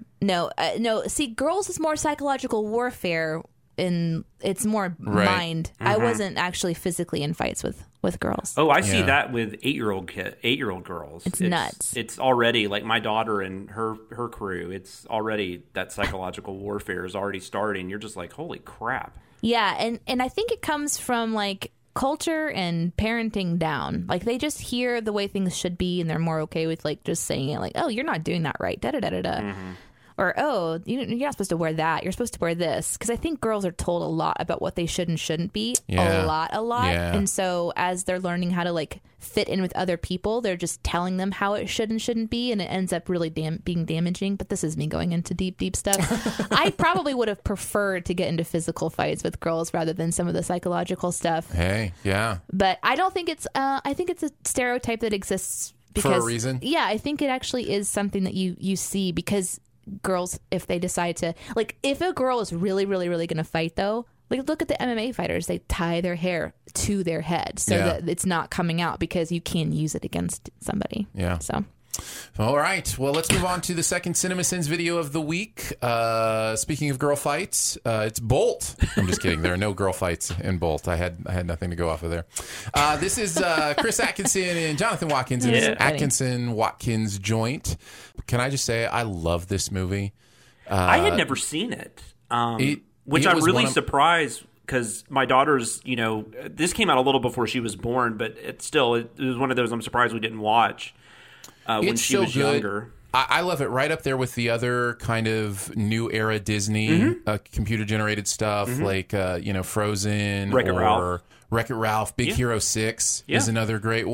See, girls is more psychological warfare, and it's more mind. I wasn't actually physically in fights with girls. Oh, I see that with 8-year-old girls. It's nuts. It's already like my daughter and her crew. It's already that psychological warfare is already starting. You're just like, holy crap. Yeah, and I think it comes from like culture and parenting down. Like they just hear the way things should be, and they're more okay with like just saying it, like, oh, you're not doing that right, da da da da da. Or, oh, you're not supposed to wear that. You're supposed to wear this. Because I think girls are told a lot about what they should and shouldn't be. A lot. Yeah. And so as they're learning how to, like, fit in with other people, they're just telling them how it should and shouldn't be. And it ends up really being damaging. But this is me going into deep stuff. I probably would have preferred to get into physical fights with girls rather than some of the psychological stuff. Hey, yeah. But I don't think it's, I think it's a stereotype that exists. Because, for a reason? Yeah, I think it actually is something that you see because girls, if they decide to, like, if a girl is really, really, really going to fight, though, like, look at the MMA fighters. They tie their hair to their head so that it's not coming out because you can use it against somebody. Yeah. So. All right. Well, let's move on to the second CinemaSins video of the week. Speaking of girl fights, it's Bolt. I'm just kidding. There are no girl fights in Bolt. I had nothing to go off of there. This is Chris Atkinson and Jonathan Watkins in his Atkinson-Watkins joint. Can I just say I love this movie? I had never seen it, which I'm really surprised because my daughter's, you know, this came out a little before she was born, but it was one of those I'm surprised we didn't watch. When she was younger. I love it. Right up there with the other kind of new era Disney computer generated stuff like you know, Frozen, Wreck-It Ralph. Big Hero 6 is another great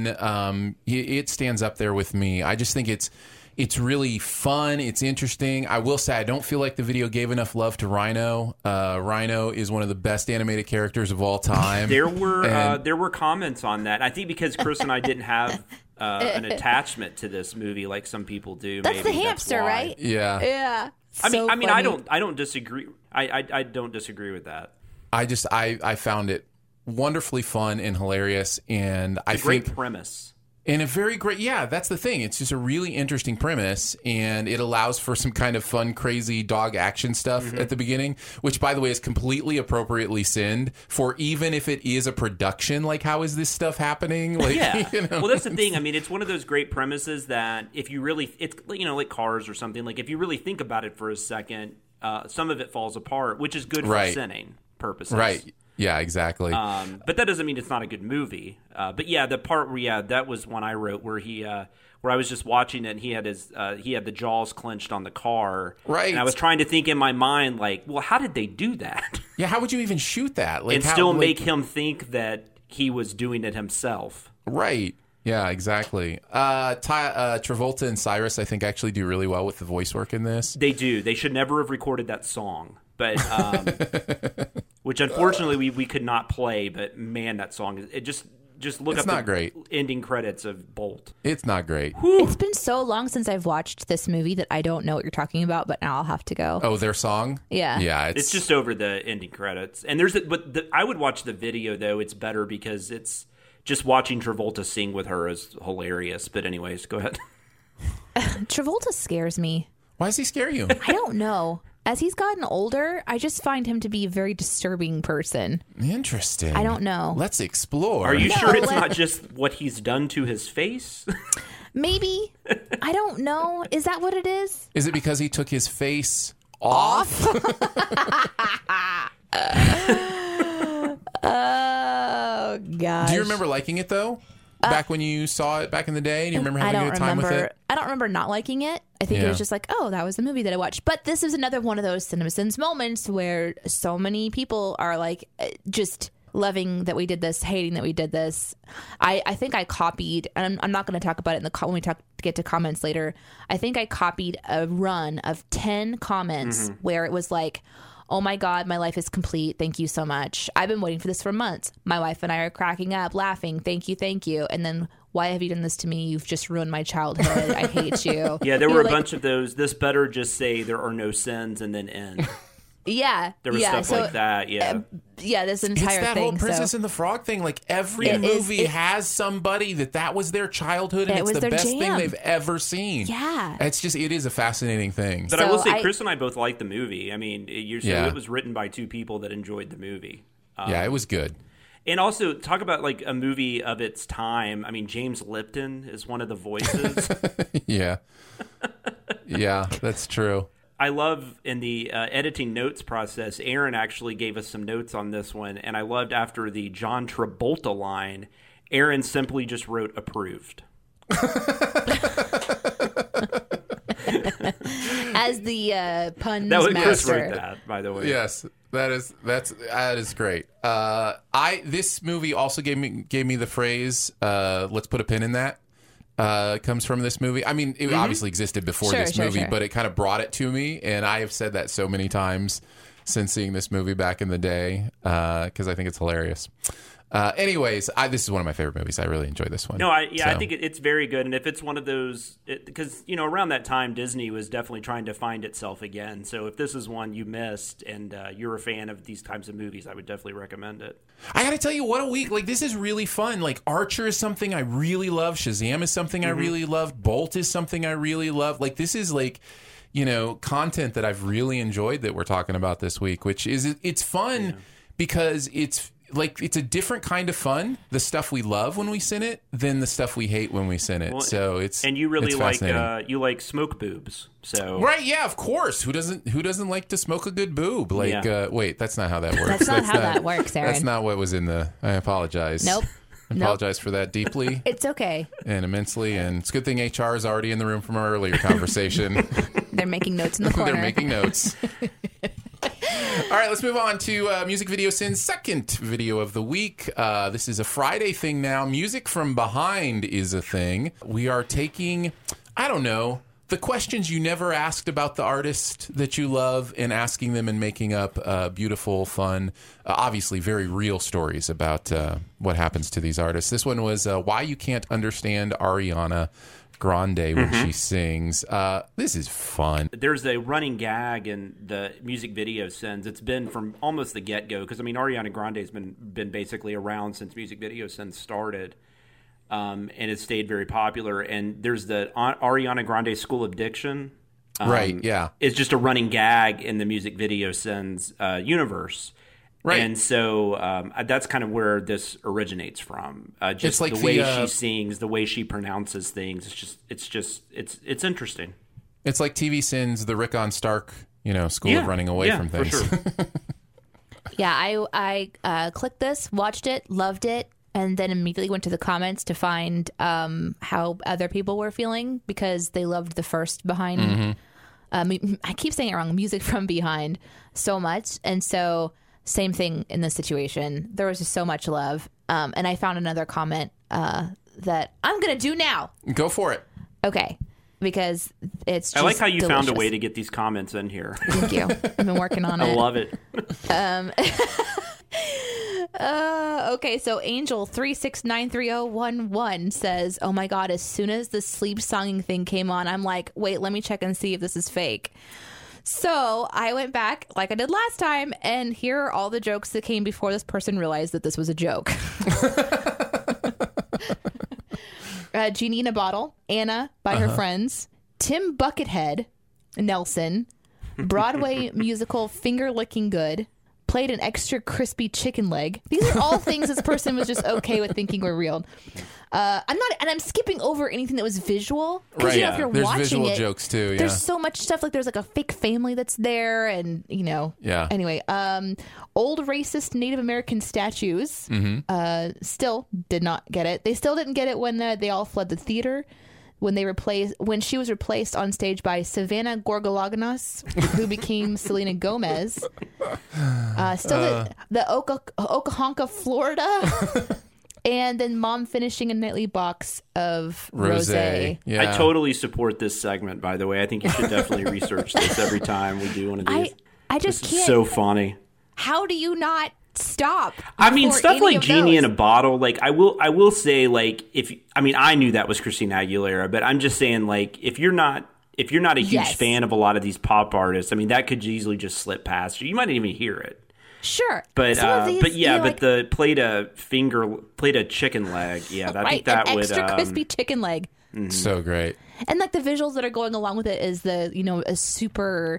one. It stands up there with me. I just think it's really fun. It's interesting. I will say I don't feel like the video gave enough love to Rhino. Rhino is one of the best animated characters of all time. There were comments on that. I think because Chris and I didn't have an attachment to this movie like some people do. That's the hamster, right? Yeah. Yeah. I mean, I don't disagree. I don't disagree with that. I found it wonderfully fun and hilarious, and I think great premise. And a very great, that's the thing. It's just a really interesting premise, and it allows for some kind of fun, crazy dog action stuff at the beginning, which, by the way, is completely appropriately sinned for even if it is a production. Like, how is this stuff happening? Like, you know? Well, that's the thing. I mean, it's one of those great premises that if you really, it's, you know, like Cars or something, like if you really think about it for a second, some of it falls apart, which is good for sinning purposes. Right. Yeah, exactly. But that doesn't mean it's not a good movie. But yeah, the part where that was one I wrote where where I was just watching it and he had the jaws clenched on the car. Right. And I was trying to think in my mind, like, well, how did they do that? Yeah, how would you even shoot that? Like, and still make him think that he was doing it himself. Right. Yeah, exactly. Travolta and Cyrus, I think, actually do really well with the voice work in this. They do. They should never have recorded that song, but which unfortunately we could not play. But man, that song it just look It's up not the great. ending credits of Bolt. It's not great. It's been so long since I've watched this movie that I don't know what you're talking about, but now I'll have to go. Oh, their song? Yeah. Yeah, It's just over the ending credits, and I would watch the video though. It's better because it's just watching Travolta sing with her is hilarious. But anyways, go ahead. Travolta scares me. Why does he scare you? I don't know. As he's gotten older, I just find him to be a very disturbing person. Interesting. I don't know. Let's explore. Are you No, sure it's let- not just what he's done to his face? Maybe. I don't know. Is that what it is? Is it because he took his face off? Oh, gosh. Do you remember liking it, though? Back when you saw it back in the day? Do you remember having a good time with it? I don't remember not liking it. I think it Yeah. was just like, oh, that was the movie that I watched. But this is another one of those CinemaSins moments where so many people are like just loving that we did this, hating that we did this. I think I copied, and I'm not going to talk about it when we get to comments later. I think I copied a run of 10 comments where it was like, oh my God, my life is complete. Thank you so much. I've been waiting for this for months. My wife and I are cracking up, laughing. Thank you, thank you. And then, why have you done this to me? You've just ruined my childhood. I hate you. Yeah, there You were know, a bunch of those. This better just say there are no sins and then end. Yeah. There was stuff like that. Yeah. Yeah, this It's entire that thing. whole Princess so. and the Frog thing. Like, every It is- movie has somebody that was their childhood, and It it's was the their best thing jam. they've ever seen. Yeah. It is a fascinating thing. But I will So say, Chris and I both liked the movie. I mean, Yeah. it was written by two people that enjoyed the movie. Yeah, it was good. And also, talk about like a movie of its time. I mean, James Lipton is one of the voices. Yeah. Yeah, that's true. I love in the editing notes process, Aaron actually gave us some notes on this one. And I loved after the John Travolta line, Aaron simply just wrote approved. As the puns That was Chris master. wrote that, by the way. Yes, that is great. This movie also gave me the phrase "let's put a pin in that." Comes from this movie. I mean, it obviously existed before Sure, this sure, movie, sure. but it kind of brought it to me, and I have said that so many times since seeing this movie back in the day because I think it's hilarious. Anyways, this is one of my favorite movies. I really enjoy this one. No, I So, think it's very good. And if it's one of those, because around that time Disney was definitely trying to find itself again. So if this is one you missed and you're a fan of these types of movies, I would definitely recommend it. I got to tell you, what a week! Like, this is really fun. Like, Archer is something I really love. Shazam is something I really love. Bolt is something I really love. Like, this is like, content that I've really enjoyed that we're talking about this week, which is it's fun because it's a different kind of fun, the stuff we love when we sin it, than the stuff we hate when we sin it. Well, so it's and you really it's like fascinating. smoke boobs. So Right, yeah, of course. Who doesn't like to smoke a good boob? Like, Yeah. Wait, that's not how that works. That's not how that works, Aaron. That's not what was in the. I apologize. Nope. I apologize for that deeply It's okay. and immensely. And it's a good thing HR is already in the room from our earlier conversation. They're making notes in the corner. They're making notes. All right, let's move on to Music Video Sin's second video of the week. This is a Friday thing now. Music from behind is a thing. We are taking, I don't know, the questions you never asked about the artist that you love and asking them and making up beautiful, fun, obviously very real stories about what happens to these artists. This one was why you can't understand Ariana Grande when she sings. This is fun. there's a running gag in the music video Sins. It's been from almost the get-go, because Ariana Grande has been basically around since music video Sins started, and it's stayed very popular. And there's the Ariana Grande School of Diction. Right, yeah. It's just a running gag in the music video Sins universe. Right. And so that's kind of where this originates from. Just It's like the way the, she sings, the way she pronounces things. It's interesting. It's like TV Sins, the Rickon Stark, school of running away from things. For sure. Yeah, I clicked this, watched it, loved it, and then immediately went to the comments to find how other people were feeling because they loved the first behind. I keep saying it wrong, music from behind so much. And so same thing in this situation. There was just so much love. And I found another comment that I'm going to do now. Go for it. Okay. Because it's just I like how you found a delicious. way to get these comments in here. Thank you. I've been working on it. I love it. Okay, so Angel 3693011 says, "Oh my god, as soon as the sleep songing thing came on, I'm like, wait, let me check and see if this is fake." So I went back like I did last time, and here are all the jokes that came before this person realized that this was a joke. Genie in a Bottle, Anna by her friends, Tim Buckethead, Nelson, Broadway musical Finger Licking Good, played an extra crispy chicken leg. These are all things this person was just okay with thinking were real. I'm skipping over anything that was visual. Right. If you're There's watching visual it, jokes too. Yeah. there's so much stuff. Like there's like a fake family that's there, and Yeah. Anyway, old racist Native American statues. Still did not get it. They still didn't get it when they all fled the theater. When she was replaced on stage by Savannah Gorgolagonas, who became Selena Gomez. The Okahonka, Florida. And then Mom finishing a nightly box of rosé. Yeah. I totally support this segment, by the way. I think you should definitely research this every time we do one of these. I just This can't. is so funny. How do you not stop? I mean, before stuff any like of Genie in those? a Bottle. Like, I will say, like, I knew that was Christina Aguilera, but I'm just saying, like, if you're not a huge Yes. fan of a lot of these pop artists, I mean, that could easily just slip past you. You might not even hear it. Sure, But Some of these, the played a chicken leg. Yeah, I think that an would extra crispy chicken leg. So great. And like the visuals that are going along with it is a super,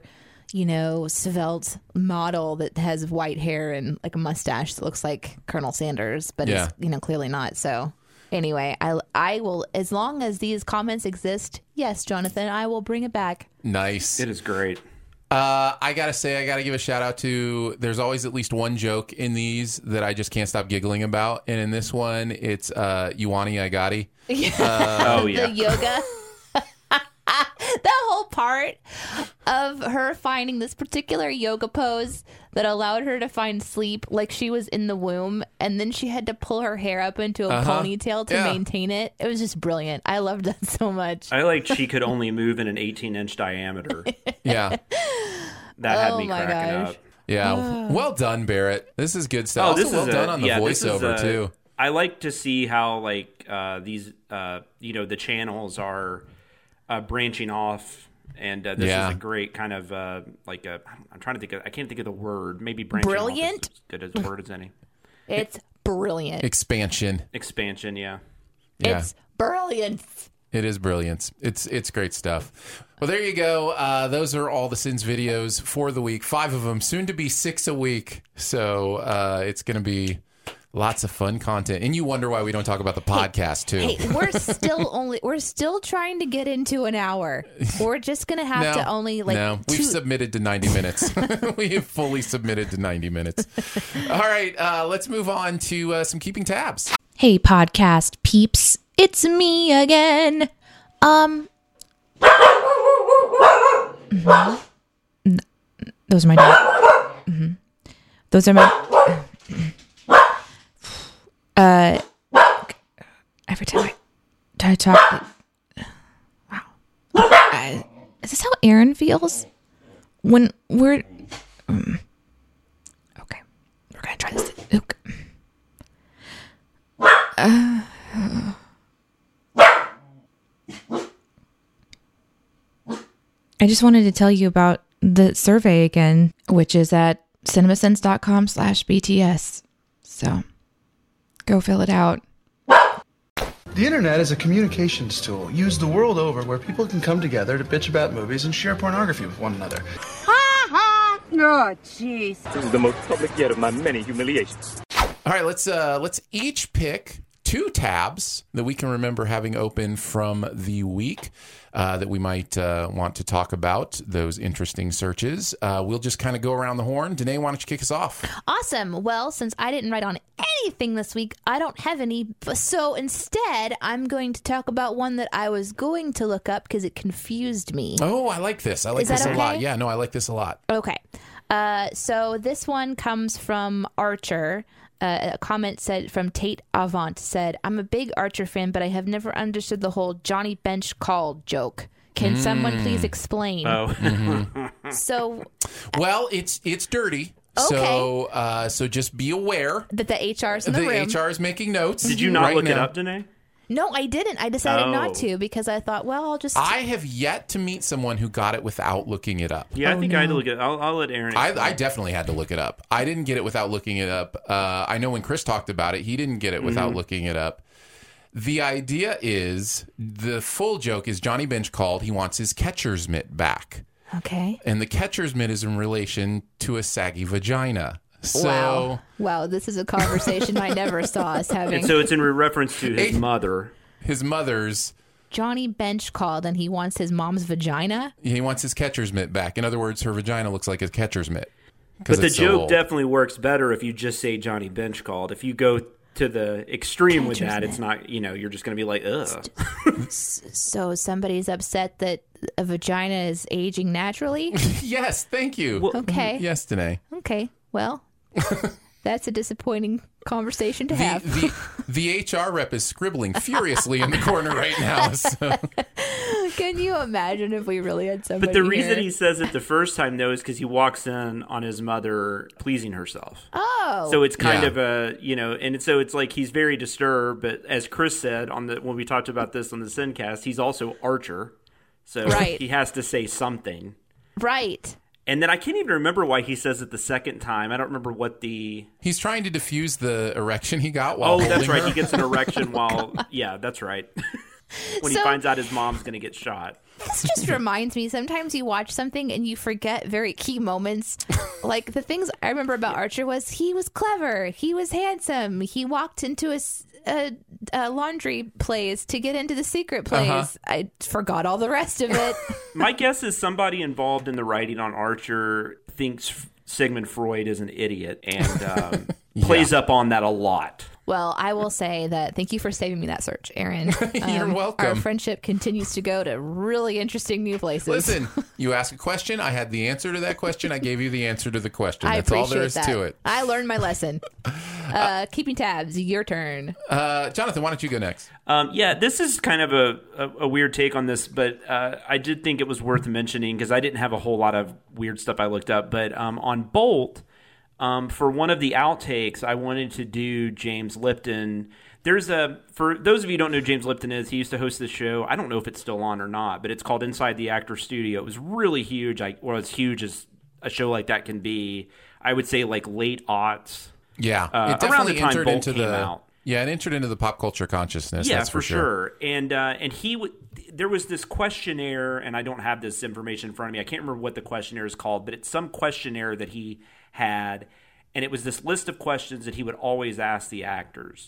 svelte model that has white hair and like a mustache that looks like Colonel Sanders, but Yeah. is clearly not. So anyway, I will, as long as these comments exist, yes, Jonathan, I will bring it back. Nice. It is great. I gotta give a shout out to. There's always at least one joke in these that I just can't stop giggling about, and in this one, it's Yuani Agati. Oh yeah. The yoga. That whole part of her finding this particular yoga pose that allowed her to find sleep like she was in the womb, and then she had to pull her hair up into a ponytail to Yeah. maintain it. It was just brilliant. I loved that so much. I like she could only move in an 18-inch diameter. Yeah. That had Oh me my cracking gosh. up. Yeah. Well done, Barrett. This is good stuff. Also, well done on the voiceover too. I like to see how these the channels are branching off, and this Yeah. is a great kind of I'm trying to think of, I can't think of the word. Maybe branching Brilliant? off is as good as word as any. It's brilliant. Expansion. Expansion, yeah. Yeah. It's brilliant. It is brilliant. It's great stuff. Well, there you go. Those are all the Sins videos for the week. 5 of them, soon to be 6 a week. So it's going to be lots of fun content. And you wonder why we don't talk about the podcast too. Hey, we're still trying to get into an hour. We're just gonna have to only we've submitted to 90 minutes. We have fully submitted to 90 minutes. All right, let's move on to some keeping tabs. Hey, podcast peeps, it's me again. Those are my dogs. Those are my. Every time I talk, wow. Is this how Aaron feels when we're? Okay, we're gonna try this. Okay. I just wanted to tell you about the survey again, which is at cinemasins.com/BTS. So go fill it out. The internet is a communications tool used the world over where people can come together to bitch about movies and share pornography with one another. Oh, jeez. This is the most public yet of my many humiliations. All right, let's each pick 2 tabs that we can remember having open from the week that we might want to talk about, those interesting searches. We'll just kind of go around the horn. Danae, why don't you kick us off? Awesome. Well, since I didn't write on anything this week, I don't have any. So instead, I'm going to talk about one that I was going to look up because it confused me. Oh, I like this. I like Is that this a lot. okay? Yeah, no, I like this a lot. Okay. So this one comes from Archer. A comment said from Tate Avant said, "I'm a big Archer fan, but I have never understood the whole Johnny Bench called joke. Can someone please explain?" So, well, it's dirty. Okay. So just be aware that the HR's in the room. The HR is making notes. Did you not look it up, Danae? No, I didn't. I decided not to because I thought, well, I'll just... I have yet to meet someone who got it without looking it up. Yeah, I think I had to look it up. I'll let Aaron explain. I definitely had to look it up. I didn't get it without looking it up. I know when Chris talked about it, he didn't get it without looking it up. The idea is, the full joke is Johnny Bench called. He wants his catcher's mitt back. Okay. And the catcher's mitt is in relation to a saggy vagina. So, wow, this is a conversation I never saw us having. And so it's in reference to his mother. His mother's. Johnny Bench called and he wants his mom's vagina? He wants his catcher's mitt back. In other words, her vagina looks like a catcher's mitt. But the joke definitely works better if you just say Johnny Bench called. If you go to the extreme with that, it's not, you're just going to be like, ugh. So somebody's upset that a vagina is aging naturally? Yes, thank you. Well, okay. Yes, Danae. Okay, well, that's a disappointing conversation to have. The HR rep is scribbling furiously in the corner right now. So. Can you imagine if we really had somebody But the reason here? he says it the first time, though, is because he walks in on his mother pleasing herself. Oh. So it's kind of a, and so it's like he's very disturbed. But as Chris said when we talked about this on the Sincast, he's also Archer. So he has to say something. Right. And then I can't even remember why he says it the second time. I don't remember what the... He's trying to diffuse the erection he got while that's right. her. He gets an erection while... Yeah, that's right. When he finds out his mom's going to get shot. This just reminds me, sometimes you watch something and you forget very key moments. Like the things I remember about Archer was he was clever. He was handsome. He walked into a laundry place to get into the secret place. I forgot all the rest of it. My guess is somebody involved in the writing on Archer thinks Sigmund Freud is an idiot and plays up on that a lot. Well, I will say that thank you for saving me that search, Aaron. You're welcome. Our friendship continues to go to really interesting new places. Listen, you ask a question. I had the answer to that question. I gave you the answer to the question. That's all there is to it. I learned my lesson. Keeping tabs, your turn. Jonathan, why don't you go next? This is kind of a weird take on this, but I did think it was worth mentioning because I didn't have a whole lot of weird stuff I looked up. But on Bolt, for one of the outtakes, I wanted to do James Lipton. For those of you who don't know who James Lipton is, he used to host this show. I don't know if it's still on or not, but it's called Inside the Actor Studio. It was really huge. As huge as a show like that can be. I would say like late aughts. Yeah, around it the definitely time entered Bolt into came out. Yeah, it entered into the pop culture consciousness. Yeah, that's for sure. And he would. There was this questionnaire, and I don't have this information in front of me. I can't remember what the questionnaire is called, but it's some questionnaire that he had, and it was this list of questions that he would always ask the actors.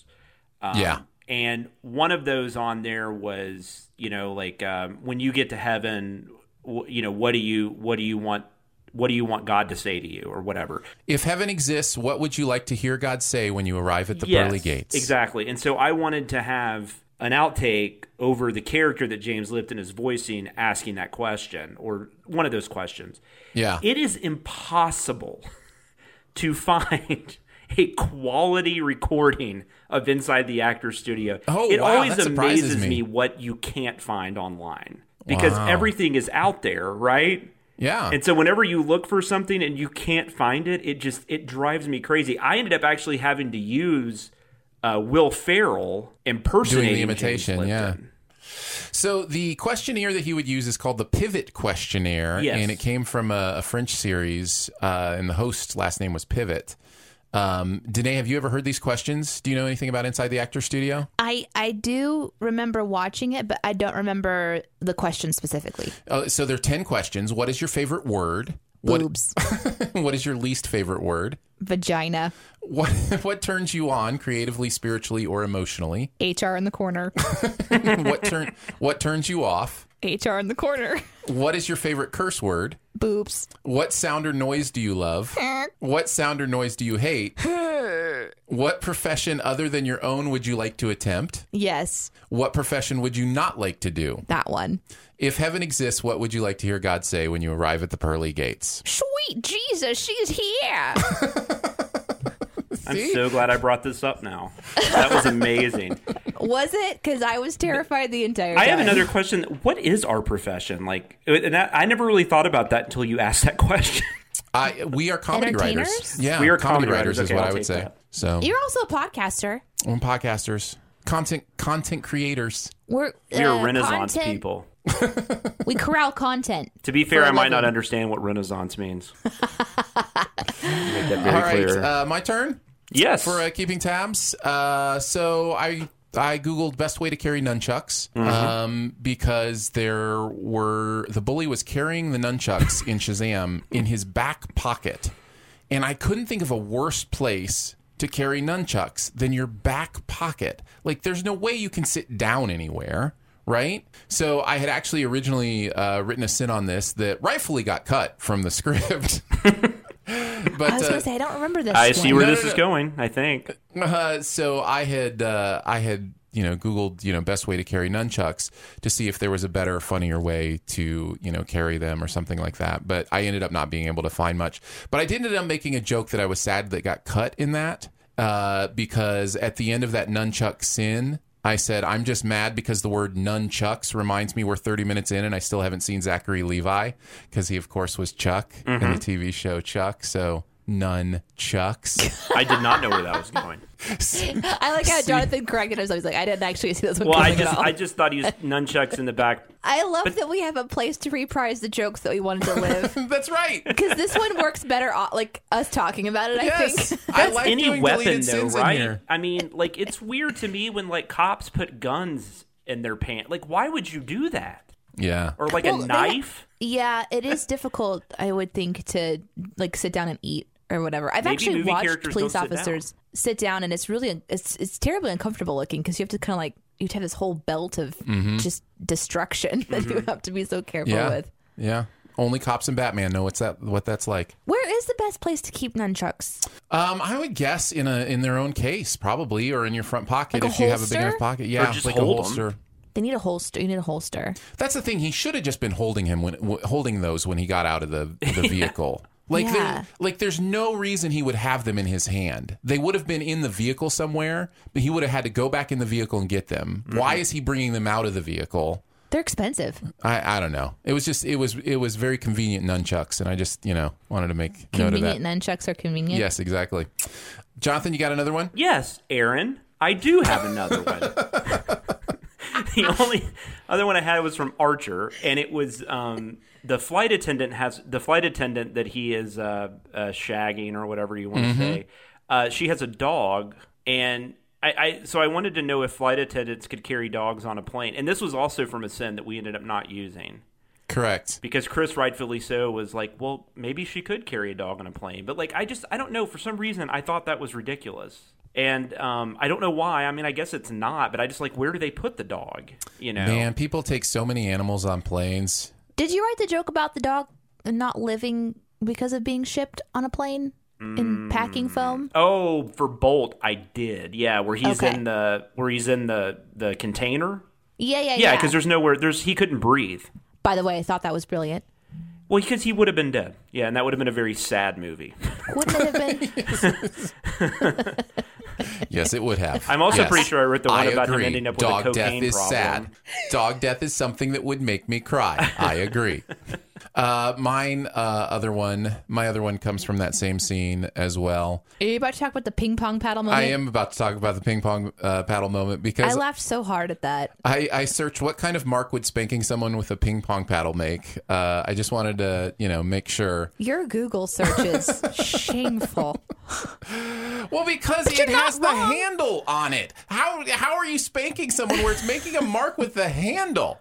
And one of those on there was, when you get to heaven, what do you want? What do you want God to say to you, or whatever? If heaven exists, what would you like to hear God say when you arrive at the pearly gates? Exactly. And so I wanted to have an outtake over the character that James Lipton is voicing asking that question, or one of those questions. Yeah. It is impossible to find a quality recording of Inside the Actor Studio. It always amazes me what you can't find online, because everything is out there, right? Yeah. And so whenever you look for something and you can't find it, it drives me crazy. I ended up actually having to use Will Ferrell impersonating doing the imitation, James Lipton. So the questionnaire that he would use is called the Pivot Questionnaire, and it came from a French series, and the host's last name was Pivot. Danae, have you ever heard these questions? Do you know anything about Inside the Actor Studio? I do remember watching it, but I don't remember the question specifically. So there are 10 questions. What is your favorite word? Boobs. What is your least favorite word? Vagina. What turns you on creatively, spiritually, or emotionally? HR in the corner. What turns you off? HR in the corner. What is your favorite curse word? Boobs. What sound or noise do you love? What sound or noise do you hate? What profession other than your own would you like to attempt? Yes. What profession would you not like to do? That one. If heaven exists, what would you like to hear God say when you arrive at the pearly gates? Sweet Jesus, she's here. I'm so glad I brought this up now. That was amazing. Was it? Because I was terrified the entire time. I have another question. What is our profession? Like, and I never really thought about that until you asked that question. We are comedy writers. Entertainers? Yeah, We are comedy comedy writers writers. is Okay, what I'll I would take say. that. So You're also a podcaster. we're podcasters, content creators. We're Renaissance content- people. We corral content. To be fair, for a I might not living. understand what Renaissance means. Make that very All right, clear. my turn. Yes. For keeping tabs. So I Googled best way to carry nunchucks because the bully was carrying the nunchucks in Shazam in his back pocket. And I couldn't think of a worse place to carry nunchucks than your back pocket. Like, there's no way you can sit down anywhere, right? So I had actually originally written a sin on this that rightfully got cut from the script. But I was going to say, I don't remember this. I see where No, this no, is no. going, I think. So I had Googled, best way to carry nunchucks to see if there was a better, funnier way to, carry them or something like that. But I ended up not being able to find much. But I did end up making a joke that I was sad that got cut in that because at the end of that nunchuck sin, I said, I'm just mad because the word nunchucks reminds me we're 30 minutes in and I still haven't seen Zachary Levi because he, of course, was Chuck in the TV show Chuck. So nunchucks. I did not know where that was going. I like how Jonathan corrected us. I was like, I didn't actually see this one Well, coming at all. I just thought he was nunchucks in the back. I love that we have a place to reprise the jokes that we wanted to live. That's right. Because this one works better, like us talking about it, I Yes. think. I like Any doing weapon, deleted though, sins in right? here. I mean, like, it's weird to me when, like, cops put guns in their pants. Like, why would you do that? Yeah. Or, like, Well, a knife? Yeah, it is difficult, I would think, to like sit down and eat or whatever. I've Maybe actually movie watched characters police don't sit down. officers sit down, and it's really it's terribly uncomfortable looking because you have to kind of like you have this whole belt of just destruction that you have to be so careful Yeah. with. Yeah. Only cops and Batman know what that's like. Where is the best place to keep nunchucks? I would guess in their own case, probably, or in your front pocket Like a if you have a big holster? enough pocket. Yeah, Or just like hold a holster. They need a holster. You need a holster. That's the thing. He should have just been holding those when he got out of the vehicle. Like, Yeah. there's no reason he would have them in his hand. They would have been in the vehicle somewhere, but he would have had to go back in the vehicle and get them. Why is he bringing them out of the vehicle? They're expensive. I don't know. It was very convenient nunchucks, and I just wanted to make note of that. Convenient nunchucks are convenient. Yes, exactly. Jonathan, you got another one? Yes, Aaron. I do have another one. The only other one I had was from Archer, and it was the flight attendant that he is shagging or whatever you want to say. She has a dog, and so I wanted to know if flight attendants could carry dogs on a plane, and this was also from a sin that we ended up not using. Correct. Because Chris, rightfully so, was like, well, maybe she could carry a dog on a plane. But, like, I don't know. For some reason, I thought that was ridiculous. And I don't know why. I mean, I guess it's not. But I just, like, where do they put the dog? Man, people take so many animals on planes. Did you write the joke about the dog not living because of being shipped on a plane in packing foam? Oh, for Bolt, I did. Yeah, where he's Okay. in the container. Yeah. Because there's nowhere. He couldn't breathe. By the way, I thought that was brilliant. Well, because he would have been dead. Yeah, and that would have been a very sad movie. Wouldn't it have been? Yes, it would have. I'm also Yes. pretty sure I wrote the one I about agree. him ending up with Dog a cocaine death is problem. sad. Dog death is something that would make me cry. I agree. My other one comes from that same scene as well. Are you about to talk about the ping pong paddle moment? I am about to talk about the ping pong paddle moment I because laughed so hard at that. I searched what kind of mark would spanking someone with a ping pong paddle make. I just wanted to, make sure. Your Google search is shameful. Well, because But it you're not has the wrong. handle on it. How are you spanking someone where it's making a mark with the handle?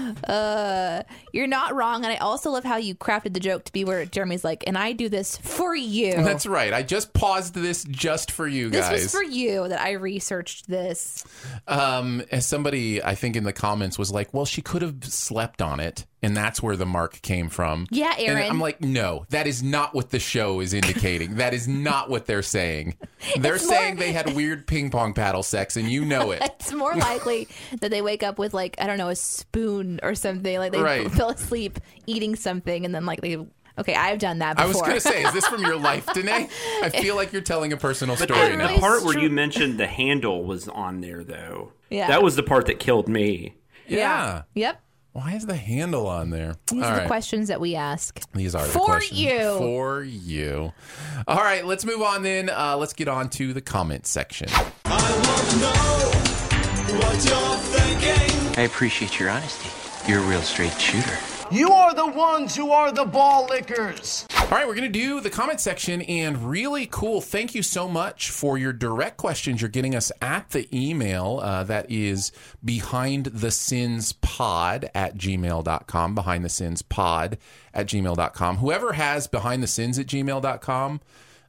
You're not wrong, and I also love how you crafted the joke to be where Jeremy's like, and I do this for you. That's right. I just paused this just for you This guys. was for you that I researched this. As somebody, I think in the comments was like, well, she could have slept on it. And that's where the mark came from. Yeah, Aaron. And I'm like, no, that is not what the show is indicating. That is not what they're saying. They're It's saying more- they had weird ping pong paddle sex, and you know it. It's more likely that they wake up with, like, I don't know, a spoon or something. Like they Right. fell asleep eating something, and then, like, they Okay, I've done that I before. was going to say, is this from your life, Danae? I feel like you're telling a personal story now. The part where you mentioned the handle was on there, though. Yeah. That was the part that killed me. Yeah. Yep. Why is the handle on there? These are the questions that we ask. These are the for questions. you. For you. All right, let's move on then. Let's get on to the comment section. I want to know what you're thinking. I appreciate your honesty. You're a real straight shooter. You are the ones who are the ball lickers. All right, we're going to do the comment section, and really cool. Thank you so much for your direct questions you're getting us at the email. That is behindthesinspod@gmail.com, behindthesinspod@gmail.com. Whoever has behindthesins@gmail.com,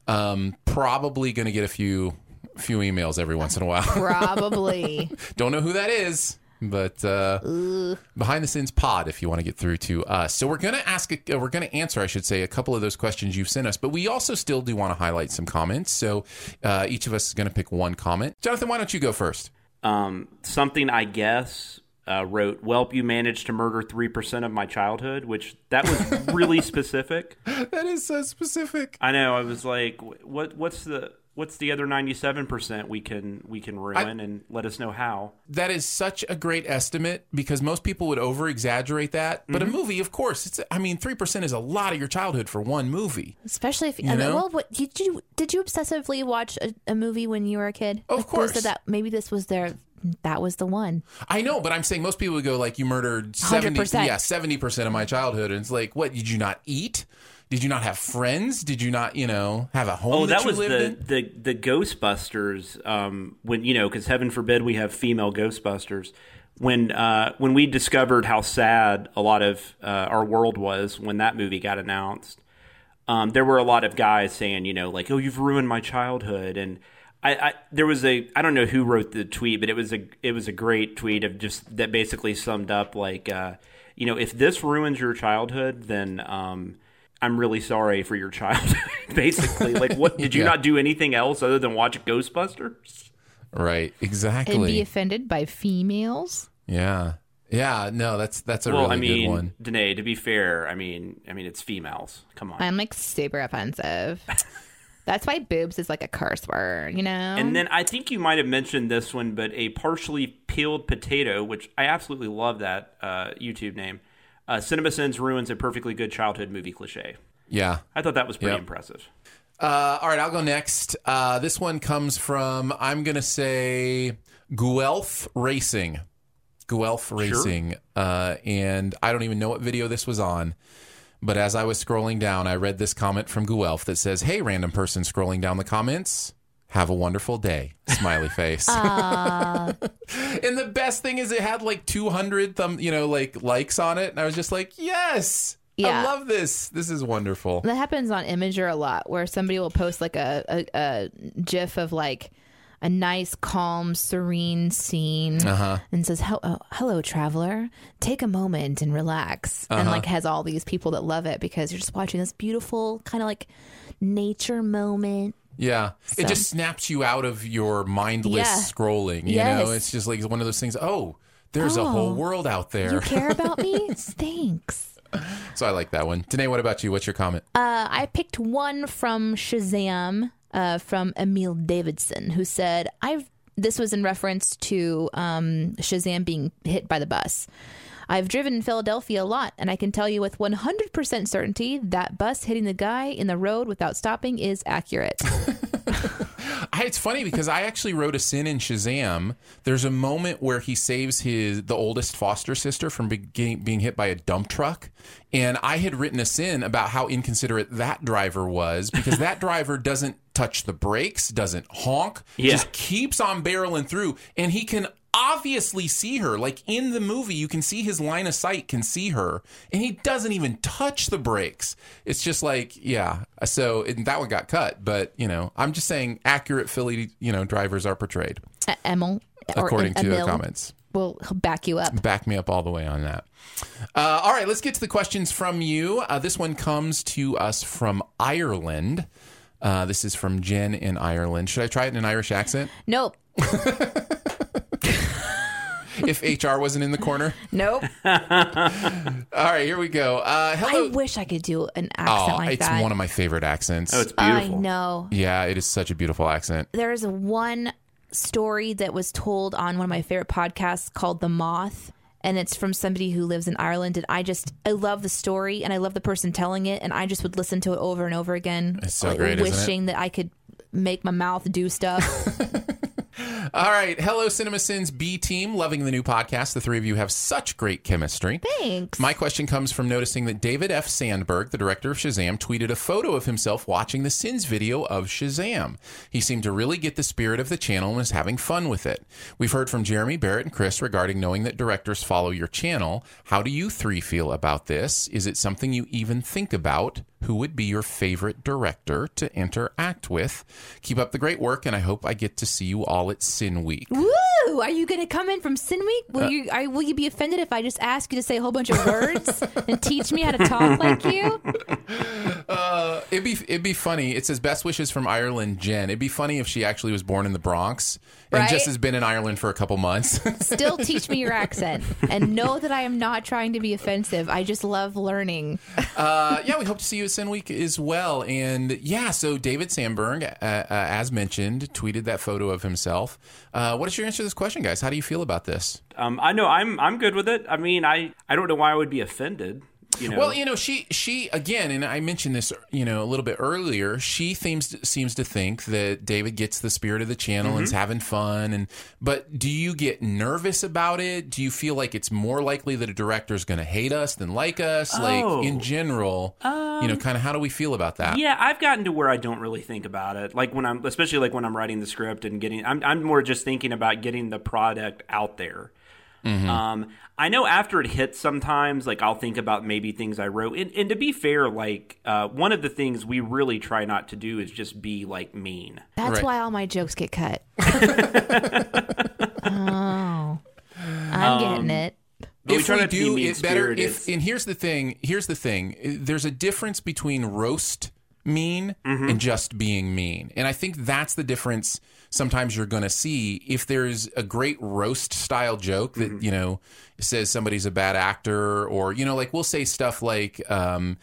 probably going to get a few emails every once in a while. Probably. Don't know who that is. But Behind the Sins Pod, if you want to get through to us. So we're going to answer, I should say, a couple of those questions you've sent us. But we also still do want to highlight some comments. So each of us is going to pick one comment. Jonathan, why don't you go first? Something I guess wrote, "Welp, you managed to murder 3% of my childhood," which that was really specific. That is so specific. I know. I was like, What's the other 97% we can ruin, and let us know how? That is such a great estimate because most people would over-exaggerate that. But a movie, of course, 3% is a lot of your childhood for one movie. Especially if you know? Well, did you obsessively watch a movie when you were a kid? Of course. That maybe this was that was the one. I know, but I'm saying most people would go like, you murdered 70% of my childhood, and it's like, what? Did you not eat? Did you not have friends? Did you not, have a home? That you was lived in? the Ghostbusters. When because heaven forbid we have female Ghostbusters. When we discovered how sad a lot of our world was when that movie got announced, there were a lot of guys saying, oh, you've ruined my childhood. And there was I don't know who wrote the tweet, but it was a great tweet of just that basically summed up like, if this ruins your childhood, then I'm really sorry for your childhood, basically. Like, what did you not do anything else other than watch Ghostbusters? Right, exactly. And be offended by females? Yeah. Yeah, no, that's a really good one. Danae, to be fair, I mean it's females. Come on. I'm like super offensive. That's why boobs is like a curse word, And then I think you might have mentioned this one, but a partially peeled potato, which I absolutely love that YouTube name. CinemaSins ruins a perfectly good childhood movie cliche. Yeah. I thought that was pretty impressive. All right, I'll go next. This one comes from, I'm going to say, Guelph Racing. Guelph Racing. Sure. And I don't even know what video this was on. But as I was scrolling down, I read this comment from Guelph that says, "Hey, random person scrolling down the comments. Have a wonderful day." Smiley face. And the best thing is it had like 200 likes on it. And I was just like, yes, I love this. This is wonderful. That happens on Imager a lot where somebody will post like a GIF of like a nice, calm, serene scene and says, hello, traveler. Take a moment and relax. And like has all these people that love it because you're just watching this beautiful kind of like nature moment. Yeah. So. It just snaps you out of your mindless scrolling. You know, it's just like one of those things. Oh, there's a whole world out there. You care about me? Thanks. So I like that one. Danae, what about you? What's your comment? I picked one from Shazam from Emil Davidson, who said, this was in reference to Shazam being hit by the bus. "I've driven in Philadelphia a lot, and I can tell you with 100% certainty that bus hitting the guy in the road without stopping is accurate." It's funny because I actually wrote a sin in Shazam. There's a moment where he saves the oldest foster sister from being hit by a dump truck. And I had written a sin about how inconsiderate that driver was because that driver doesn't touch the brakes, doesn't honk, just keeps on barreling through. And he can obviously see her. Like in the movie, you can see his line of sight, can see her, and he doesn't even touch the brakes. It's just like, so that one got cut. But, I'm just saying accurate Philly, drivers are portrayed. According to the comments. We'll back you up. Back me up all the way on that. All right, let's get to the questions from you. This one comes to us from Ireland. This is from Jen in Ireland. Should I try it in an Irish accent? Nope. if HR wasn't in the corner. Nope. All right, here we go. Hello. I wish I could do an accent like that. It's one of my favorite accents. Oh, it's beautiful. I know. Yeah, it is such a beautiful accent. There's one story that was told on one of my favorite podcasts called The Moth. And it's from somebody who lives in Ireland. And I love the story and I love the person telling it. And I just would listen to it over and over again. It's so great, isn't it? Wishing that I could make my mouth do stuff. All right. Hello, CinemaSins B team. Loving the new podcast. The three of you have such great chemistry. Thanks. My question comes from noticing that David F. Sandberg, the director of Shazam, tweeted a photo of himself watching the Sins video of Shazam. He seemed to really get the spirit of the channel and was having fun with it. We've heard from Jeremy, Barrett, and Chris regarding knowing that directors follow your channel. How do you three feel about this? Is it something you even think about? Who would be your favorite director to interact with? Keep up the great work, and I hope I get to see you all at Sin Week. Woo! Are you going to come in from Sin Week? Will you be offended if I just ask you to say a whole bunch of words and teach me how to talk like you? It'd be funny. It says best wishes from Ireland, Jen. It'd be funny if she actually was born in the Bronx and just has been in Ireland for a couple months. Still teach me your accent and know that I am not trying to be offensive. I just love learning. Yeah, we hope to see you at Sin Week as well. And yeah, so David Sandberg, as mentioned, tweeted that photo of himself. What is your answer to this question, guys? How do you feel about this? I know I'm good with it. I mean, I don't know why I would be offended. You know? Well, she again, and I mentioned this, a little bit earlier. She seems to think that David gets the spirit of the channel and is having fun. But do you get nervous about it? Do you feel like it's more likely that a director is going to hate us than like us? Like in general, kind of how do we feel about that? Yeah, I've gotten to where I don't really think about it. Like especially when I'm writing the script and I'm more just thinking about getting the product out there. Mm-hmm. I know after it hits sometimes, like I'll think about maybe things I wrote. And to be fair, like one of the things we really try not to do is just be like mean. That's why all my jokes get cut. Oh, I'm getting it. If we do, it's better. And here's the thing. There's a difference between roast mean and just being mean. And I think that's the difference sometimes you're going to see. If there's a great roast style joke that, says somebody's a bad actor, or, like we'll say stuff like, for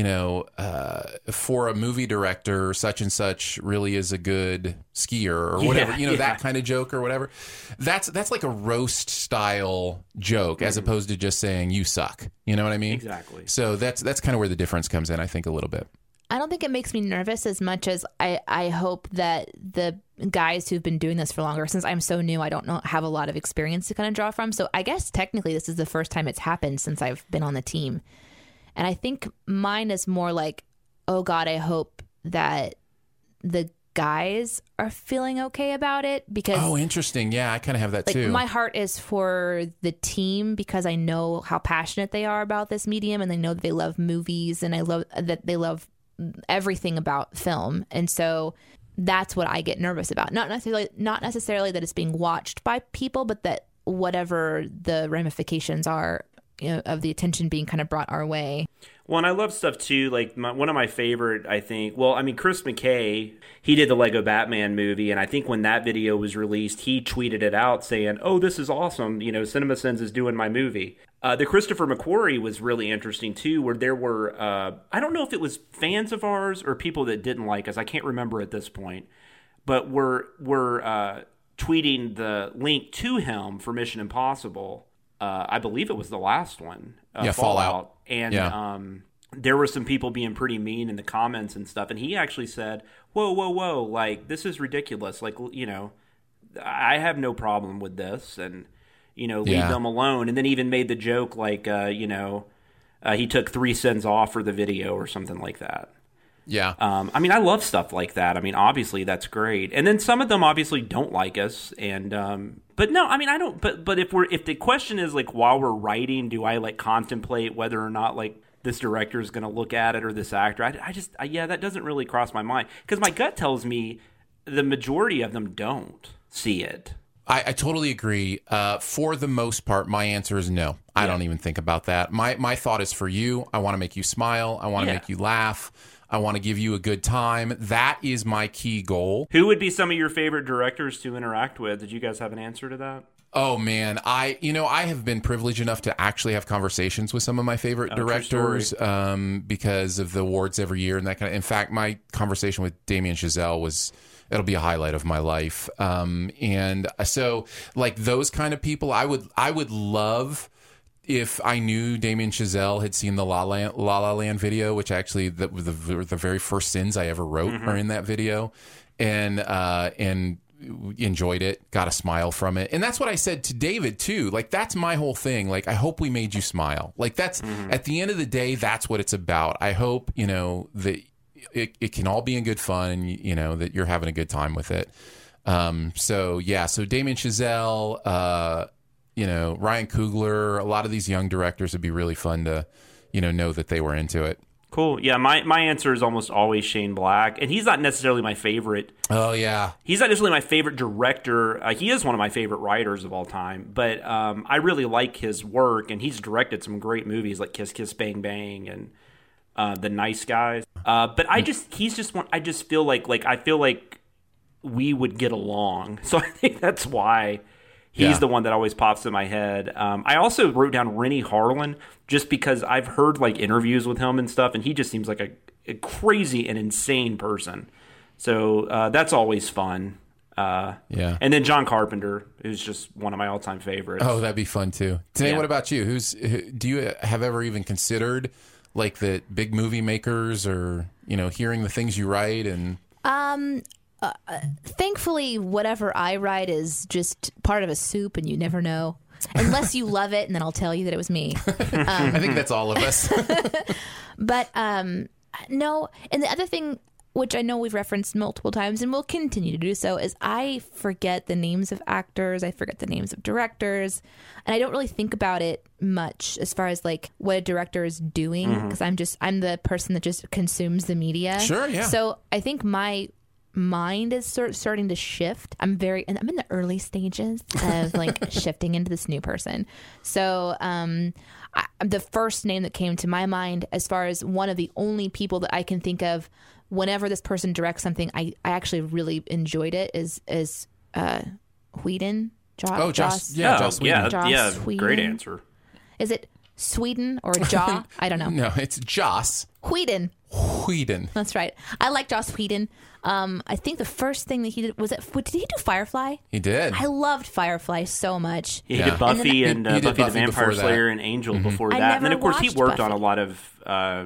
a movie director, such and such really is a good skier or whatever, that kind of joke or whatever. That's like a roast style joke as opposed to just saying you suck. You know what I mean? Exactly. So that's kind of where the difference comes in, I think, a little bit. I don't think it makes me nervous as much as I hope that the guys who've been doing this for longer, since I'm so new, I don't have a lot of experience to kind of draw from. So I guess technically this is the first time it's happened since I've been on the team. And I think mine is more like, oh God, I hope that the guys are feeling okay about it, because interesting. Yeah, I kind of have that too. My heart is for the team because I know how passionate they are about this medium, and they know that they love movies, and I love that they love everything about film. And so that's what I get nervous about. Not necessarily that it's being watched by people, but that whatever the ramifications are, of the attention being kind of brought our way. Well, and I love stuff too. Like one of my favorite, I think. Well, I mean, Chris McKay, he did the Lego Batman movie, and I think when that video was released, he tweeted it out saying, "Oh, this is awesome! CinemaSins is doing my movie." The Christopher McQuarrie was really interesting too, where there were I don't know if it was fans of ours or people that didn't like us. I can't remember at this point, but were tweeting the link to him for Mission Impossible. I believe it was the last one, Fallout. And there were some people being pretty mean in the comments and stuff. And he actually said, whoa, like, this is ridiculous. Like, I have no problem with this. And, leave them alone. And then even made the joke, like, he took 3 cents off for the video or something like that. Yeah. I mean, I love stuff like that. I mean, obviously that's great. And then some of them obviously don't like us. And, but no, I mean, I don't, but if the question is like, while we're writing, do I like contemplate whether or not like this director is going to look at it or this actor? I that doesn't really cross my mind, because my gut tells me the majority of them don't see it. I totally agree. For the most part, my answer is no. I don't even think about that. My thought is for you. I want to make you smile. I want to make you laugh. I want to give you a good time. That is my key goal. Who would be some of your favorite directors to interact with? Did you guys have an answer to that? Oh man, I have been privileged enough to actually have conversations with some of my favorite directors because of the awards every year and that kind of. In fact, my conversation with Damien Chazelle it'll be a highlight of my life. And so like those kind of people, I would love if I knew Damien Chazelle had seen the La La Land video, which actually the very first sins I ever wrote are in that video, and enjoyed it, got a smile from it. And that's what I said to David too. Like, that's my whole thing. Like, I hope we made you smile. Like, that's at the end of the day, that's what it's about. I hope, that it can all be in good fun and, that you're having a good time with it. So Damien Chazelle, Ryan Coogler, a lot of these young directors would be really fun to, know that they were into it. Cool. Yeah, my answer is almost always Shane Black, and he's not necessarily my favorite. Oh, yeah. He's not necessarily my favorite director. He is one of my favorite writers of all time, but I really like his work, and he's directed some great movies like Kiss Kiss Bang Bang and The Nice Guys. But I just feel like we would get along. So I think that's why he's the one that always pops in my head. I also wrote down Rennie Harlan just because I've heard like interviews with him and stuff, and he just seems like a crazy and insane person. So that's always fun. And then John Carpenter, who's just one of my all-time favorites. Oh, that'd be fun too. Today, what about you? Do you have ever even considered like the big movie makers or hearing the things you write and? Thankfully, whatever I write is just part of a soup, and you never know. Unless you love it, and then I'll tell you that it was me. I think that's all of us. But no, and the other thing, which I know we've referenced multiple times, and we'll continue to do so, is I forget the names of actors, I forget the names of directors, and I don't really think about it much as far as like what a director is doing, because I'm the person that just consumes the media. Sure, yeah. So I think my mind is starting to shift. I'm in the early stages of like shifting into this new person. So the first name that came to my mind as far as one of the only people that I can think of whenever this person directs something I actually really enjoyed it is Whedon. Joss Whedon. Great answer. Is it Sweden or Jaw? I don't know. No, it's Joss Whedon. That's right. I like Joss Whedon. I think the first thing that he did did he do Firefly? He did. I loved Firefly so much. He did Buffy and Buffy the Vampire Slayer and Angel before that. And then, of course, he worked on a lot of...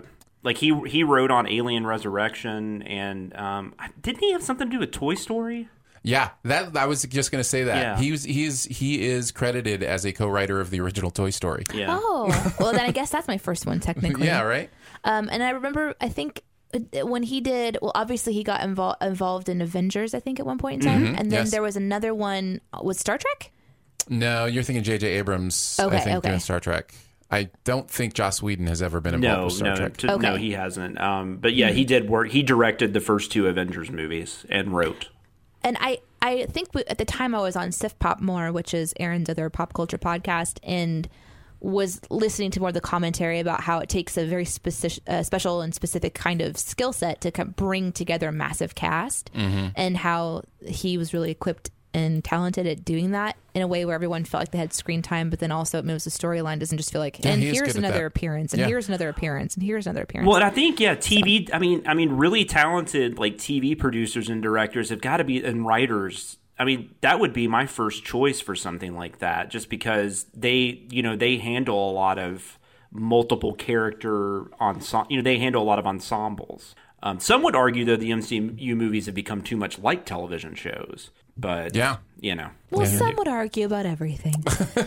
he wrote on Alien Resurrection, and didn't he have something to do with Toy Story? Yeah, that I was just going to say that. Yeah. He is credited as a co-writer of the original Toy Story. Yeah. Oh, well then I guess that's my first one technically. Yeah, right. And I remember, I think when he did, well, obviously he got involved in Avengers, I think at one point in time, and then there was another one with Star Trek. No, you're thinking J.J. Abrams. I think doing Star Trek. I don't think Joss Whedon has ever been involved with Star Trek. No, he hasn't. But yeah, he did work. He directed the first two Avengers movies and wrote. And I think at the time I was on Sif Pop More, which is Aaron's other pop culture podcast, and was listening to more of the commentary about how it takes a very special and specific kind of skill set to bring together a massive cast, and how he was really equipped and talented at doing that in a way where everyone felt like they had screen time, but then also it moves the storyline, doesn't just feel like, and here's another appearance, and here's another appearance, and here's another appearance. Well, and I think, TV, I mean, really talented like TV producers and directors have got to be, and writers. I mean, that would be my first choice for something like that, just because they handle a lot of multiple character they handle a lot of ensembles. Some would argue, though, the MCU movies have become too much like television shows. But, Well, some would argue about everything.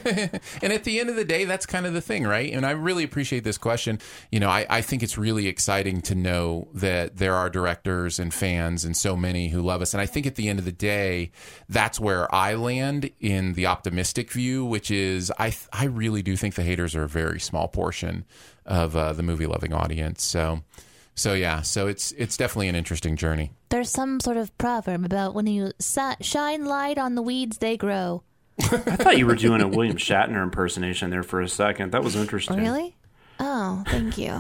And at the end of the day, that's kind of the thing, right? And I really appreciate this question. I think it's really exciting to know that there are directors and fans and so many who love us. And I think at the end of the day, that's where I land in the optimistic view, which is I really do think the haters are a very small portion of the movie-loving audience. So it's definitely an interesting journey. There's some sort of proverb about when you shine light on the weeds, they grow. I thought you were doing a William Shatner impersonation there for a second. That was interesting. Really? Oh, thank you.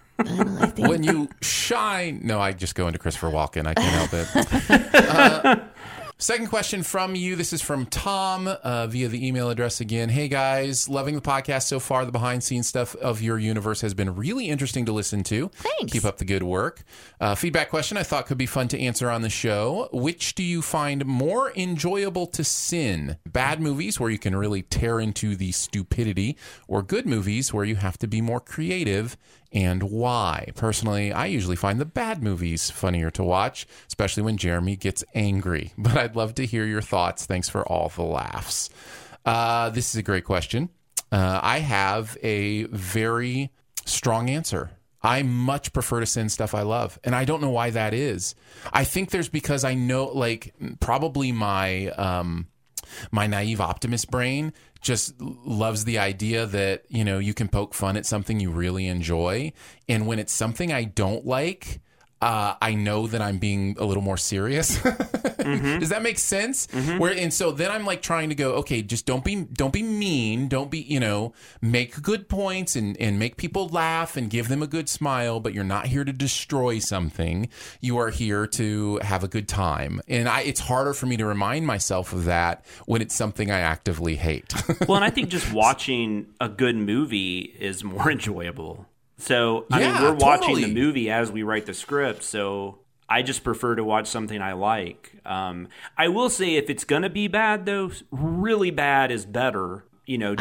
When you shine... No, I just go into Christopher Walken. I can't help it. Second question from you. This is from Tom via the email address again. Hey, guys. Loving the podcast so far. The behind-scenes stuff of your universe has been really interesting to listen to. Thanks. Keep up the good work. Feedback question I thought could be fun to answer on the show. Which do you find more enjoyable to sin? Bad movies where you can really tear into the stupidity, or good movies where you have to be more creative, and why? Personally, I usually find the bad movies funnier to watch, especially when Jeremy gets angry. But I'd love to hear your thoughts. Thanks for all the laughs. This is a great question. I have a very strong answer. I much prefer to sin stuff I love. And I don't know why that is. I think there's because I know, like, probably my naive optimist brain just loves the idea that, you know, you can poke fun at something you really enjoy. And when it's something I don't like, I know that I'm being a little more serious. Mm-hmm. Does that make sense? Mm-hmm. And so then I'm like trying to go, okay, just don't be mean. Don't be, you know, make good points and make people laugh and give them a good smile, but you're not here to destroy something. You are here to have a good time. And it's harder for me to remind myself of that when it's something I actively hate. Well, and I think just watching a good movie is more enjoyable. So, I mean, we're watching the movie as we write the script, so I just prefer to watch something I like. I will say if it's going to be bad, though, really bad is better. You know,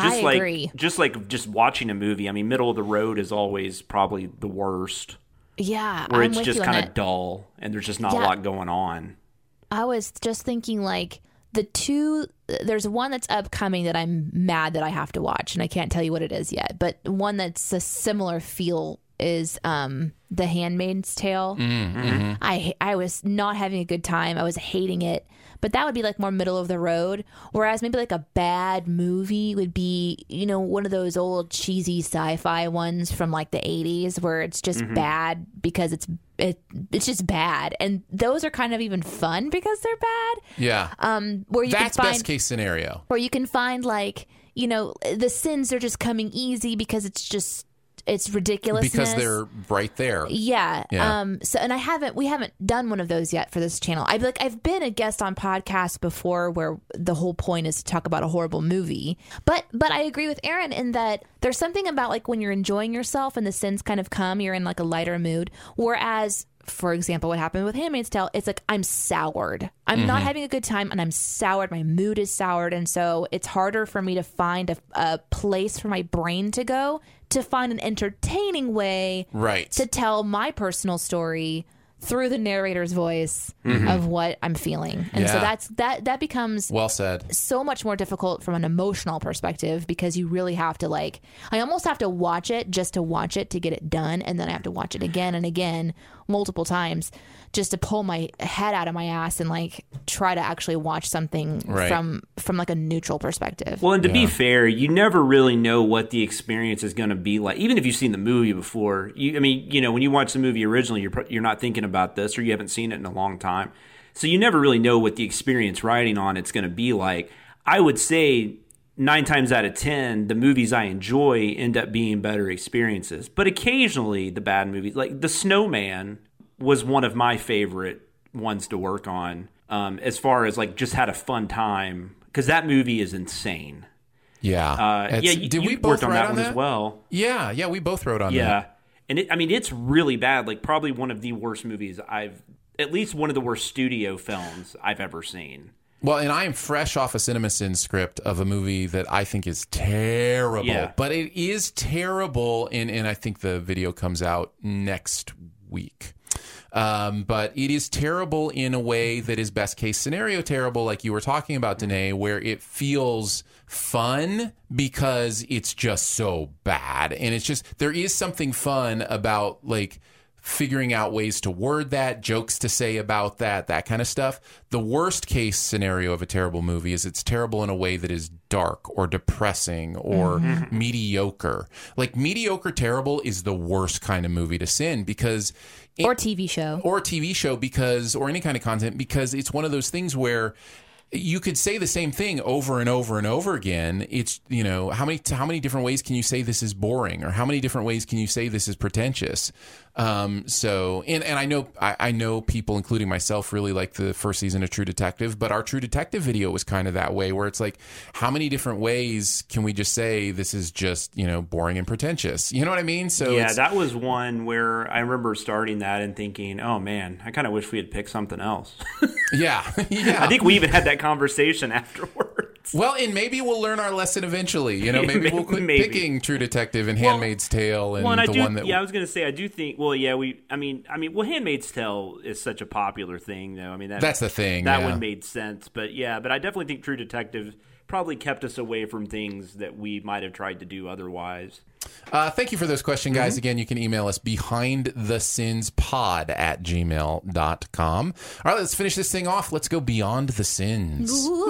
just watching a movie. I mean, middle of the road is always probably the worst. Yeah, where it's just kind of dull and there's just not a lot going on. I was just thinking, like, there's one that's upcoming that I'm mad that I have to watch, and I can't tell you what it is yet, but one that's a similar feel is The Handmaid's Tale. Mm-hmm. I was not having a good time. I was hating it, but that would be like more middle of the road, whereas maybe like a bad movie would be, you know, one of those old cheesy sci-fi ones from like the 80s where it's just bad because it's just bad, and those are kind of even fun because they're bad. Yeah. Where that's best case scenario. Where you can find, like, you know, the sins are just coming easy because it's ridiculousness. Because they're right there. Yeah. So, and we haven't done one of those yet for this channel. I've been a guest on podcasts before where the whole point is to talk about a horrible movie. But I agree with Aaron in that there's something about, like, when you're enjoying yourself and the sins kind of come, you're in like a lighter mood. Whereas, for example, what happened with Handmaid's Tale, it's like I'm soured. I'm not having a good time and I'm soured. My mood is soured. And so it's harder for me to find a place for my brain to go to find an entertaining way to tell my personal story through the narrator's voice of what I'm feeling. And so that becomes well said. So much more difficult from an emotional perspective because you really have to, like, I almost have to watch it just to watch it to get it done, and then I have to watch it again and again multiple times just to pull my head out of my ass and, like, try to actually watch something from like a neutral perspective. Well, and to be fair, you never really know what the experience is going to be like. Even if you've seen the movie before, I mean, you know, when you watch the movie originally, you're not thinking about this, or you haven't seen it in a long time. So you never really know what the experience writing on it's going to be like. I would say 9 times out of 10, the movies I enjoy end up being better experiences. But occasionally, the bad movies, like The Snowman, was one of my favorite ones to work on, as far as, like, just had a fun time, because that movie is insane. Yeah. Did we both worked on that one as well? Yeah, we both wrote on that. Yeah. And it's really bad, like probably one of the worst movies at least one of the worst studio films I've ever seen. Well, and I am fresh off a CinemaSin script of a movie that I think is terrible. Yeah. But it is terrible, and I think the video comes out next week. But it is terrible in a way that is best case scenario terrible, like you were talking about, Danae, where it feels fun because it's just so bad. And it's just, there is something fun about, like, figuring out ways to word that, jokes to say about that kind of stuff. The worst case scenario of a terrible movie is it's terrible in a way that is dark or depressing or mediocre. Like, mediocre terrible is the worst kind of movie to sin because... Or TV show. Or any kind of content, because it's one of those things where you could say the same thing over and over and over again. It's, how many different ways can you say this is boring, or how many different ways can you say this is pretentious? I know people, including myself, really like the first season of True Detective, but our True Detective video was kind of that way, where it's like, how many different ways can we just say this is just, boring and pretentious? You know what I mean? So yeah, that was one where I remember starting that and thinking, oh man, I kind of wish we had picked something else. Yeah. I think we even had that conversation afterwards. Well, and maybe we'll learn our lesson eventually. Maybe we'll quit picking True Detective and Handmaid's Tale and I was going to say, I do think, Handmaid's Tale is such a popular thing, though. I mean, that's the thing. That one made sense. But I definitely think True Detective probably kept us away from things that we might have tried to do otherwise. Thank you for those questions, guys. Again, you can email us behindthesinspod@gmail.com. All right, let's finish this thing off. Let's go beyond the sins.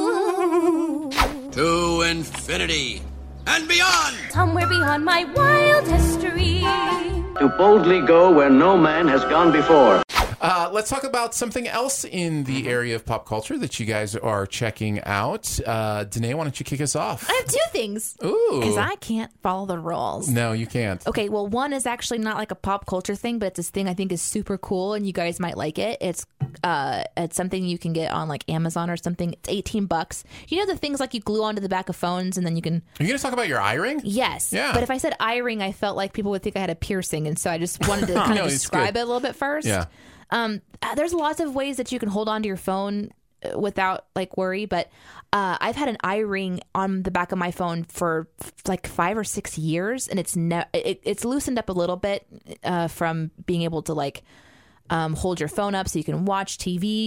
Ooh. To infinity and beyond. Somewhere beyond my wild history. To boldly go where no man has gone before. Let's talk about something else in the area of pop culture that you guys are checking out. Danae, why don't you kick us off? I have two things. Ooh. Because I can't follow the rules. No, you can't. Okay, well, one is actually not like a pop culture thing, but it's this thing I think is super cool, and you guys might like it. It's something you can get on like Amazon or something. It's $18. You know the things like you glue onto the back of phones, and then you can... Are you going to talk about your eye ring? Yes. Yeah. But if I said eye ring, I felt like people would think I had a piercing, and so I just wanted to kind of describe it a little bit first. Yeah. There's lots of ways that you can hold onto your phone without like worry, but I've had an eye ring on the back of my phone for like 5 or 6 years, and it's loosened up a little bit from being able to like hold your phone up so you can watch TV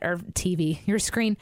your screen,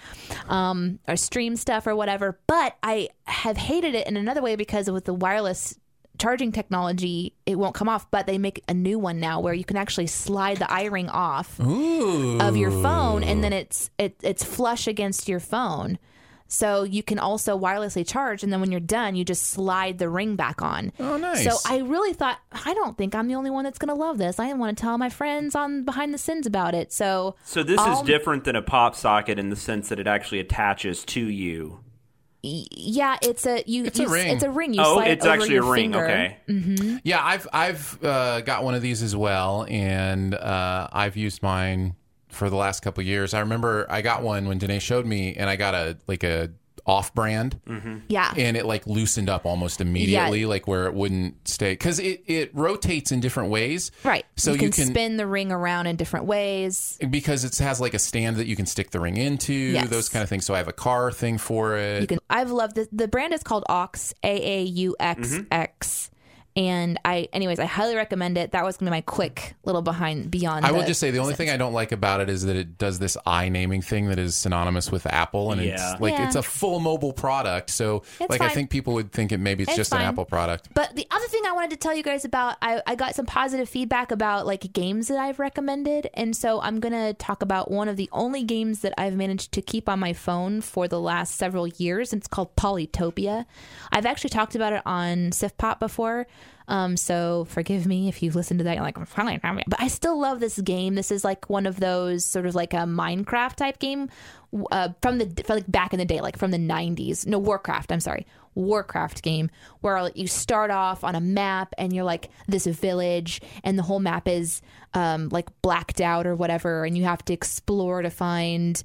or stream stuff or whatever. But I have hated it in another way because with the wireless charging technology, it won't come off, but they make a new one now where you can actually slide the eye ring off of your phone, and then it's flush against your phone. So you can also wirelessly charge, and then when you're done, you just slide the ring back on. Oh, nice. So I really thought, I don't think I'm the only one that's going to love this. I want to tell my friends on Behind the Sins about it. So this is different than a pop socket in the sense that it actually attaches to you. Yeah, it's a ring. It's a ring. You slide it's over actually your a ring. finger. Okay. Mm-hmm. Yeah, I've got one of these as well, and I've used mine for the last couple of years. I remember I got one when Danae showed me, and I got a off-brand. Mm-hmm. Yeah. And it like loosened up almost immediately, like where it wouldn't stay. Because it rotates in different ways. Right. So you can spin the ring around in different ways. Because it has like a stand that you can stick the ring into, those kind of things. So I have a car thing for it. I've loved it. The brand is called Aux, AAUXX. Mm-hmm. And I highly recommend it. That was going to be my quick little beyond. I will just say the only thing I don't like about it is that it does this eye naming thing that is synonymous with Apple, and it's a full mobile product. So it's fine. I think people would think it's just fine. an Apple product. But the other thing I wanted to tell you guys about, I got some positive feedback about like games that I've recommended, and so I'm going to talk about one of the only games that I've managed to keep on my phone for the last several years, and it's called Polytopia. I've actually talked about it on Sif Pop before. So forgive me if you've listened to that. You're like, but I still love this game. This is like one of those sort of like a Minecraft type game from back in the day, like from the 90s. No, Warcraft game where you start off on a map and you're like this village and the whole map is like blacked out or whatever, and you have to explore to find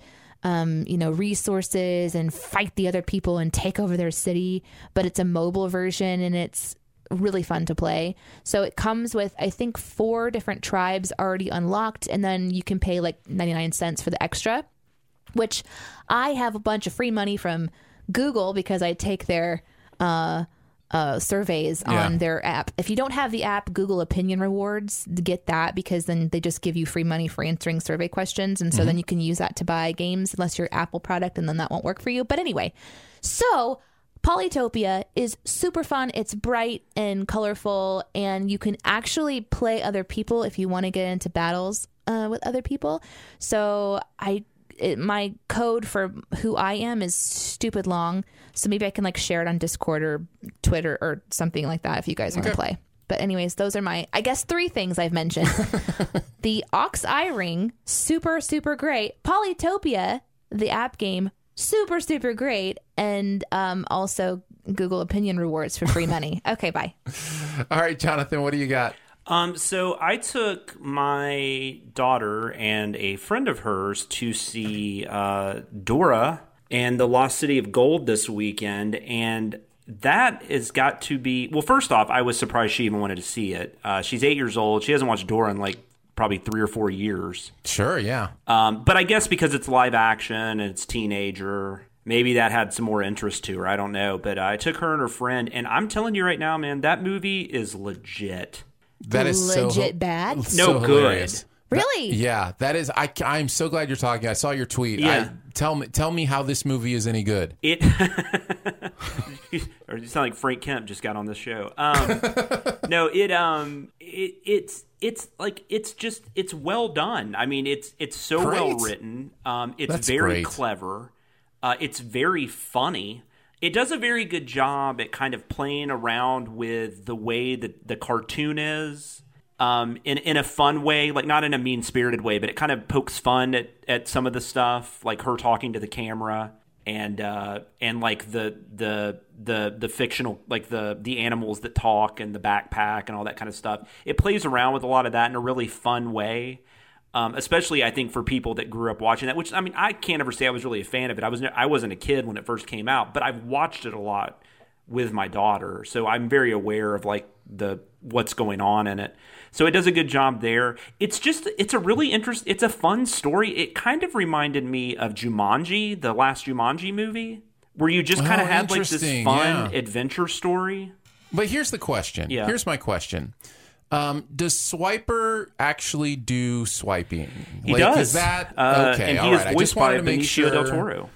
resources and fight the other people and take over their city. But it's a mobile version and it's really fun to play. So it comes with, I think, 4 different tribes already unlocked, and then you can pay like 99 cents for the extra, which I have a bunch of free money from Google because I take their surveys on their app. If you don't have the app, Google Opinion Rewards, get that, because then they just give you free money for answering survey questions, and so then you can use that to buy games unless you're Apple product, and then that won't work for you. But anyway, so Polytopia is super fun. It's bright and colorful, and you can actually play other people if you want to get into battles with other people. So my code for who I am is stupid long, so maybe I can like share it on Discord or Twitter or something like that if you guys want to play. But anyways, those are my, I guess, 3 things I've mentioned. The Aux eye ring, super, super great. Polytopia, the app game, super, super great. And also Google opinion rewards for free money. Okay, bye. All right, Jonathan, what do you got? So I took my daughter and a friend of hers to see Dora and the Lost City of Gold this weekend, and that has got to be... Well, first off, I was surprised she even wanted to see it. She's 8 years old. She hasn't watched Dora in probably 3 or 4 years. Sure, yeah. But I guess because it's live action and it's teenager, maybe that had some more interest to her. I don't know. But I took her and her friend, and I'm telling you right now, man, that movie is legit. That is legit bad? No good. Hilarious. Really? That is. I'm so glad you're talking. I saw your tweet. Yeah. Tell me how this movie is any good. Or you sound like Frank Kemp just got on this show. No, it's well done. I mean, it's so Great. well written. It's That's very great. clever. It's very funny. It does a very good job at kind of playing around with the way that the cartoon is, in a fun way, like not in a mean-spirited way, but it kind of pokes fun at some of the stuff, like her talking to the camera and like the fictional, like the animals that talk and the backpack and all that kind of stuff. It plays around with a lot of that in a really fun way. Especially, I think, for people that grew up watching that, which, I mean, I can't ever say I was really a fan of it. I wasn't a kid when it first came out, but I've watched it a lot with my daughter, so I'm very aware of, like, what's going on in it. So it does a good job there. It's a really it's a fun story. It kind of reminded me of Jumanji, the last Jumanji movie, where you just kind of had, like, this fun adventure story. But here's the question. Yeah. Here's my question. Does Swiper actually do swiping? He does. Is that okay? And all he is right. I voiced just wanted by to make Benicio sure. del Toro.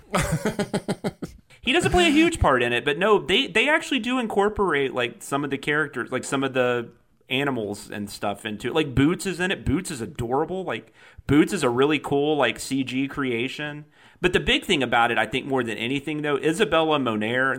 He doesn't play a huge part in it, but no, they actually do incorporate, like, some of the characters, like some of the animals and stuff into it. Like Boots is in it. Boots is adorable. Like Boots is a really cool, like, CG creation. But the big thing about it, I think, more than anything, though, Isabella Moner.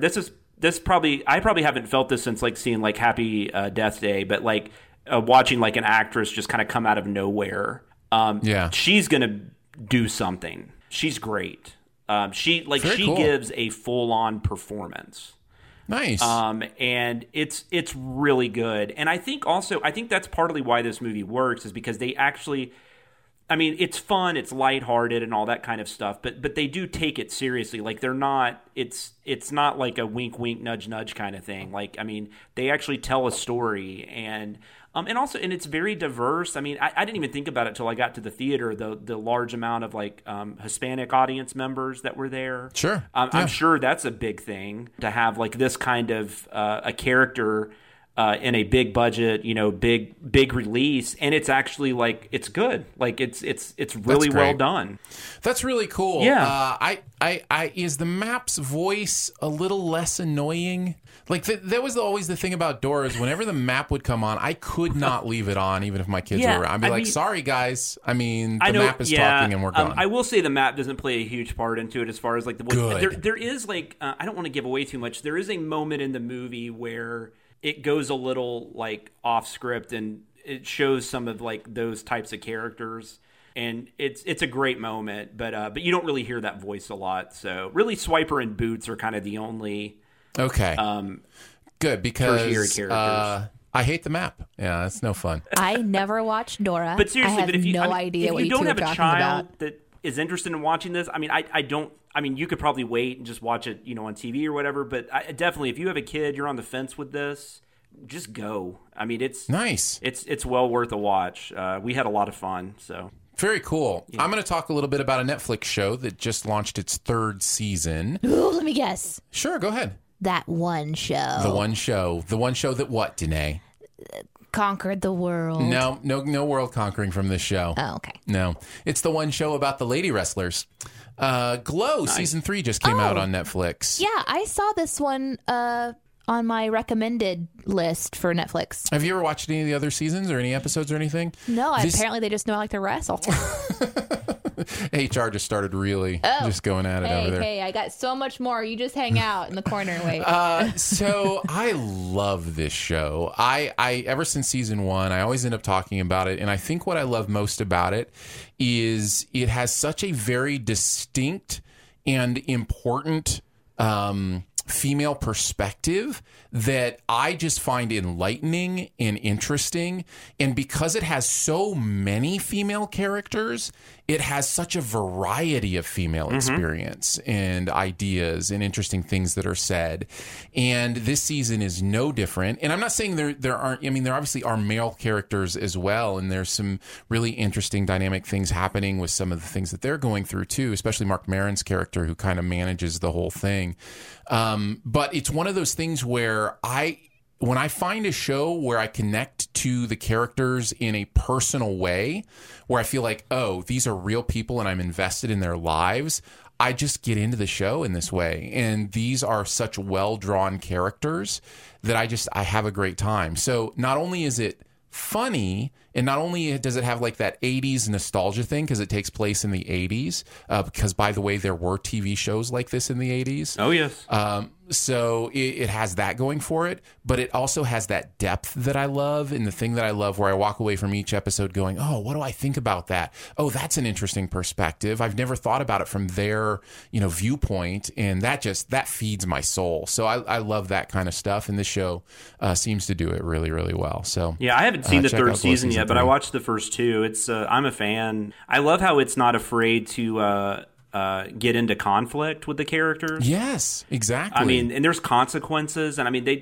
I probably haven't felt this since, like, seeing, like, Happy Death Day, but, like, watching, like, an actress just kind of come out of nowhere. She's gonna do something. She's great. She cool. gives a full-on performance. Nice. And it's really good. And I think that's partly why this movie works, is because they actually, I mean, it's fun, it's lighthearted and all that kind of stuff, but they do take it seriously. Like, they're not, it's not like a wink wink nudge nudge kind of thing. Like, I mean, they actually tell a story, and it's very diverse. I mean, I didn't even think about it till I got to the theater, the large amount of, like, Hispanic audience members that were there. Sure. I'm sure that's a big thing to have, like, this kind of a character in a big budget, big release, and it's actually, like, it's good. Like, it's really well done. That's really cool. Yeah. Is the map's voice a little less annoying? Like, that was always the thing about Dora, is whenever the map would come on, I could not leave it on, even if my kids were around. I'd be sorry, guys. I mean, the map is talking and we're gone. I will say the map doesn't play a huge part into it as far as, like, the voice. Good. There is, like, I don't want to give away too much. There is a moment in the movie where it goes a little, like, off script, and it shows some of, like, those types of characters. And it's a great moment, but you don't really hear that voice a lot. So really, Swiper and Boots are kind of the only good, because tertiary characters. I hate the map. Yeah, that's no fun. I never watched Dora. But seriously, I have if you idea what you don't have two are a talking child about. that is interested in watching this, I mean, I don't. I mean, you could probably wait and just watch it, on TV or whatever. But definitely, if you have a kid, you're on the fence with this, just go. I mean, it's nice. It's well worth a watch. We had a lot of fun. So. Very cool. Yeah. I'm going to talk a little bit about a Netflix show that just launched its 3rd season. Ooh, let me guess. Sure, go ahead. That one show. The one show that what, Danae? Conquered the world. No world conquering from this show. Oh, okay. No. It's the one show about the lady wrestlers. Glow, nice. Season 3 just came out on Netflix. Yeah, I saw this one on my recommended list for Netflix. Have you ever watched any of the other seasons or any episodes or anything? No, apparently they just know I like to wrestle. HR just started really just going at it over there. Hey, I got so much more. You just hang out in the corner and wait. So I love this show. I ever since season 1, I always end up talking about it. And I think what I love most about it is it has such a very distinct and important female perspective that I just find enlightening and interesting. And because it has so many female characters, it has such a variety of female experience and ideas and interesting things that are said. And this season is no different. And I'm not saying there aren't, I mean, there obviously are male characters as well. And there's some really interesting dynamic things happening with some of the things that they're going through too, especially Mark Maron's character who kind of manages the whole thing. But it's one of those things where when I find a show where I connect to the characters in a personal way, where I feel like, oh, these are real people and I'm invested in their lives, I just get into the show in this way. And these are such well-drawn characters that I have a great time. So not only is it funny, and not only does it have like that 80s nostalgia thing because it takes place in the 80s, because by the way, there were TV shows like this in the 80s. Oh, yes. So it has that going for it, but it also has that depth that I love, and the thing that I love where I walk away from each episode going, oh, what do I think about that? Oh, that's an interesting perspective. I've never thought about it from their, viewpoint, and that feeds my soul. So I love that kind of stuff, and this show seems to do it really, really well. So yeah, I haven't seen the third season yet, but I watched the first two. It's I'm a fan. I love how it's not afraid to get into conflict with the characters. Yes, exactly. I mean, and there's consequences, and I mean,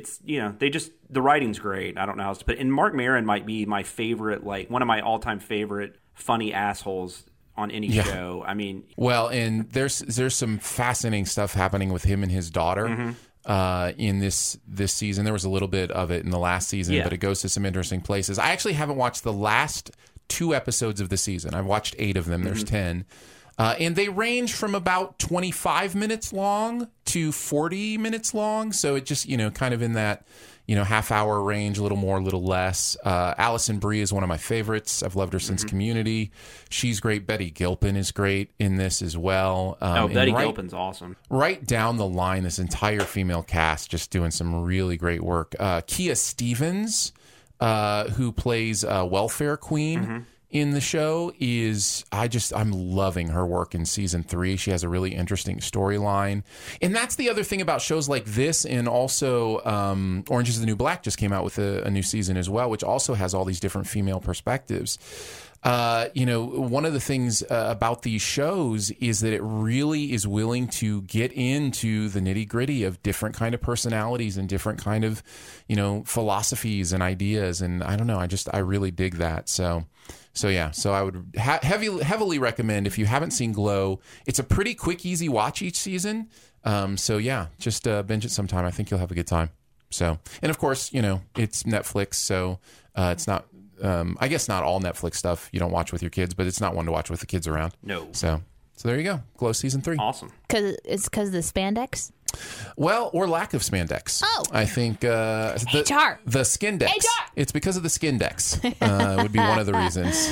the writing's great. I don't know how else to put it. And Mark Maron might be my favorite, like one of my all-time favorite funny assholes on any show. I mean, well, and there's some fascinating stuff happening with him and his daughter. In this season. There was a little bit of it in the last season, but it goes to some interesting places. I actually haven't watched the last 2 episodes of the season. I've watched 8 of them. There's 10. And they range from about 25 minutes long to 40 minutes long. So it just, kind of in that, half-hour range, a little more, a little less. Alison Brie is one of my favorites. I've loved her since Community. She's great. Betty Gilpin is great in this as well. Betty Gilpin's awesome. Right down the line, this entire female cast just doing some really great work. Kia Stevens, who plays Welfare Queen in the show, I'm loving her work in season 3. She has a really interesting storyline. And that's the other thing about shows like this, and also Orange is the New Black just came out with a new season as well, which also has all these different female perspectives. One of the things about these shows is that it really is willing to get into the nitty gritty of different kind of personalities and different kind of, philosophies and ideas. And I don't know, I really dig that. So I would heavily recommend, if you haven't seen Glow, it's a pretty quick, easy watch each season. Just binge it sometime. I think you'll have a good time. So, and of course, it's Netflix, so it's not, I guess not all Netflix stuff you don't watch with your kids, but it's not one to watch with the kids around. No. So there you go. Glow season 3. Awesome. Because of the spandex? Well, or lack of spandex. Oh. I think HR. The Skindex. HR. It's because of the Skindex. Would be one of the reasons.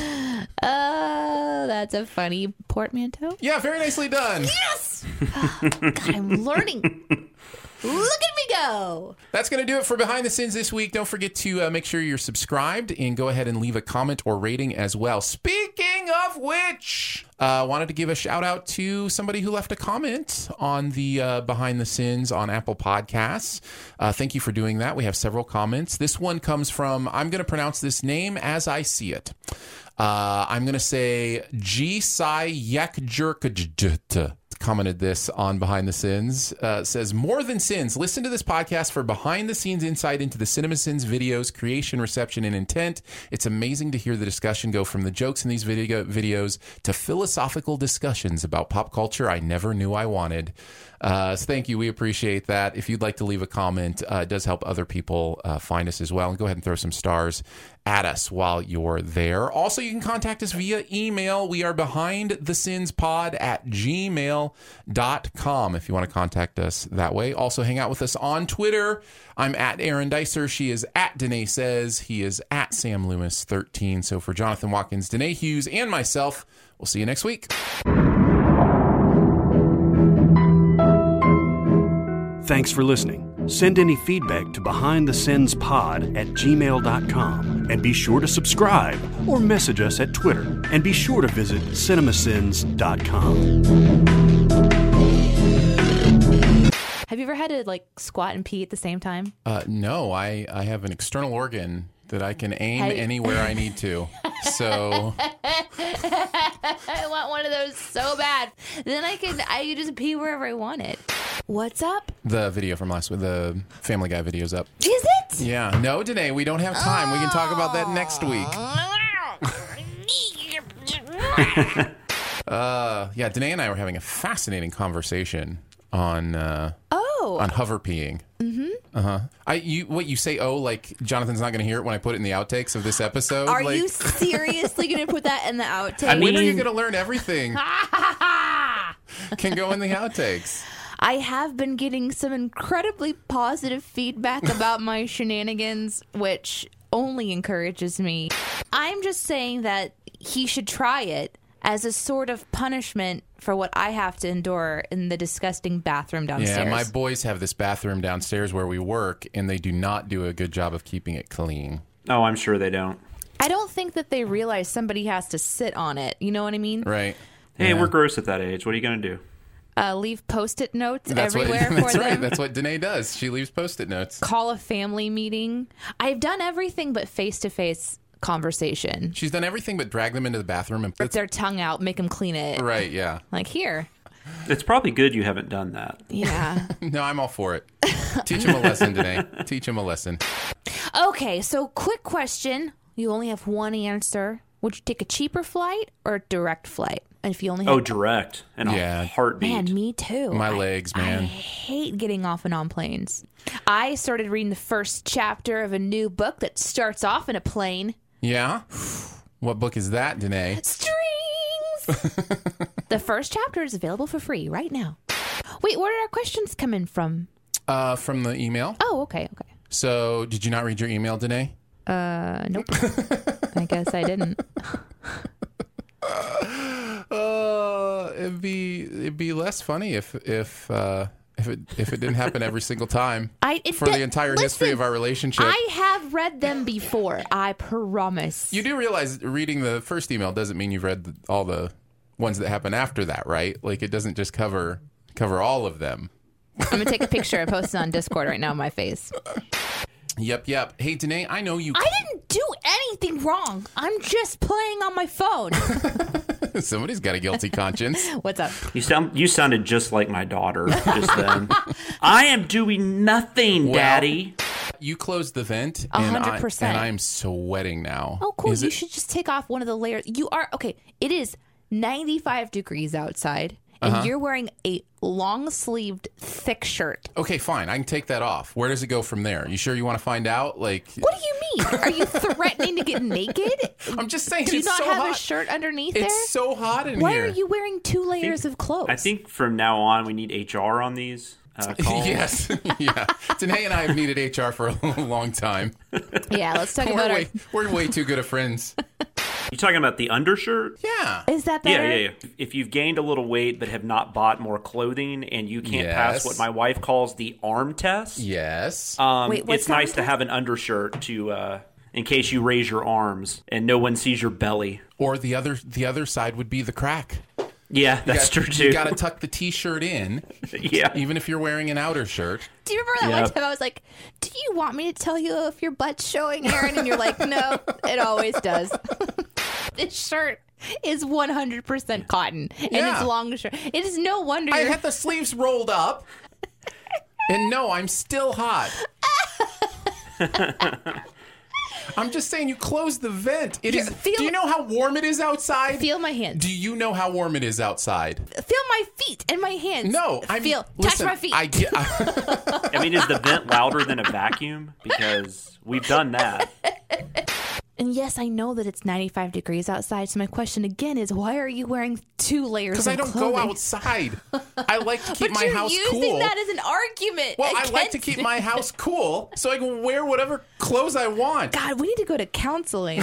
That's a funny portmanteau. Yeah, very nicely done. Yes! God, I'm learning. Look at me go. That's going to do it for Behind the Sins this week. Don't forget to make sure you're subscribed and go ahead and leave a comment or rating as well. Speaking of which, wanted to give a shout out to somebody who left a comment on the Behind the Sins on Apple Podcasts. Thank you for doing that. We have several comments. This one comes from, I'm going to pronounce this name as I see it. I'm going to say G-Sai-Yak-Jerk-J-T. Commented this on Behind the Sins. Says, more than sins, listen to this podcast for behind the scenes insight into the CinemaSins videos, creation, reception, and intent. It's amazing to hear the discussion go from the jokes in these videos to philosophical discussions about pop culture I never knew I wanted. So thank you. We appreciate that. If you'd like to leave a comment, it does help other people find us as well. And go ahead and throw some stars at us while you're there. Also, you can contact us via email. We are behindthesinspod@gmail.com if you want to contact us that way. Also, hang out with us on Twitter. I'm at Aaron Dicer. She is at Danae Says. He is at Sam Loomis 13. So for Jonathan Watkins, Danae Hughes, and myself, we'll see you next week. Thanks for listening. Send any feedback to behindthesinspod@gmail.com. And be sure to subscribe or message us at Twitter. And be sure to visit cinemasins.com. Have you ever had to like squat and pee at the same time? No, I have an external organ that I can aim anywhere I need to. So I want one of those so bad. Then I could just pee wherever I wanted. What's up? The video from last week, the Family Guy video's up. Is it? Yeah. No, Danae, we don't have time. We can talk about that next week. Yeah, Danae and I were having a fascinating conversation on hover peeing. Mm-hmm. What you say? Oh, like Jonathan's not going to hear it when I put it in the outtakes of this episode. Are like, you seriously going to put that in the outtakes? I mean, when are you going to learn everything? Can go in the outtakes. I have been getting some incredibly positive feedback about my shenanigans, which only encourages me. I'm just saying that he should try it as a sort of punishment for what I have to endure in the disgusting bathroom downstairs. Yeah, my boys have this bathroom downstairs where we work, and they do not do a good job of keeping it clean. Oh, I'm sure they don't. I don't think that they realize somebody has to sit on it. You know what I mean? Right. Hey, we're gross at that age. What are you going to do? Leave Post-it notes everywhere for them. Right. That's what Danae does. She leaves Post-it notes. Call a family meeting. I've done everything but face-to-face conversation. She's done everything but drag them into the bathroom and rip their tongue out, make them clean it. Right, yeah. Like, here. It's probably good you haven't done that. Yeah. No, I'm all for it. Teach him a lesson, Danae. Teach him a lesson. Okay, so quick question. You only have one answer. Would you take a cheaper flight or a direct flight? And if you only have direct and a heartbeat. Man, me too. My legs, man. I hate getting off and on planes. I started reading the first chapter of a new book that starts off in a plane. Yeah? What book is that, Danae? Strings! The first chapter is available for free right now. Wait, where did our questions come in from? From the email. Oh, okay. So, did you not read your email, Danae? Nope. I guess I didn't. It'd be less funny if it didn't happen every single time the entire history of our relationship. I have read them before. I promise. You do realize reading the first email doesn't mean you've read all the ones that happen after that, right? Like it doesn't just cover all of them. I'm gonna take a picture and post it on Discord right now of my face. Yep. Hey, Danae, I know you. I didn't do anything wrong. I'm just playing on my phone. Somebody's got a guilty conscience. What's up? You sounded just like my daughter just then. I am doing nothing, Daddy. You closed the vent, 100%. And I'm sweating now. Oh, cool. You should just take off one of the layers. You are okay. It is 95 degrees outside. And you're wearing a long-sleeved, thick shirt. Okay, fine. I can take that off. Where does it go from there? You sure you want to find out? Like, what do you mean? Are you threatening to get naked? I'm just saying. Do you it's not so have hot. a shirt underneath there? It's so hot in here. Why are you wearing 2 layers of clothes? I think from now on we need HR on these calls. Yes, yeah. Danae and I have needed HR for a long time. Yeah, let's talk about We're way too good of friends. You talking about the undershirt? Yeah. Is that better? Yeah. If you've gained a little weight but have not bought more clothing and you can't pass what my wife calls the arm test. Yes. Wait, it's nice to have an undershirt to in case you raise your arms and no one sees your belly. Or the other side would be the crack. Yeah, that's true too. You got to tuck the t-shirt in. Yeah. Even if you're wearing an outer shirt. Do you remember that one time I was like, do you want me to tell you if your butt's showing, Aaron? And you're like, no, it always does. This shirt is 100% cotton. And it's long shirt. It is no wonder I had the sleeves rolled up. And no, I'm still hot. I'm just saying, you closed the vent. Do you know how warm it is outside? Feel my hands. Do you know how warm it is outside? Feel my feet and my hands. No, touch my feet. I mean, is the vent louder than a vacuum? Because we've done that. And yes, I know that it's 95 degrees outside. So my question again is, why are you wearing 2 layers of clothing? Because I don't go outside. I like to keep my house cool. But you're using that as an argument. Well, I like to keep my house cool so I can wear whatever clothes I want. God, we need to go to counseling.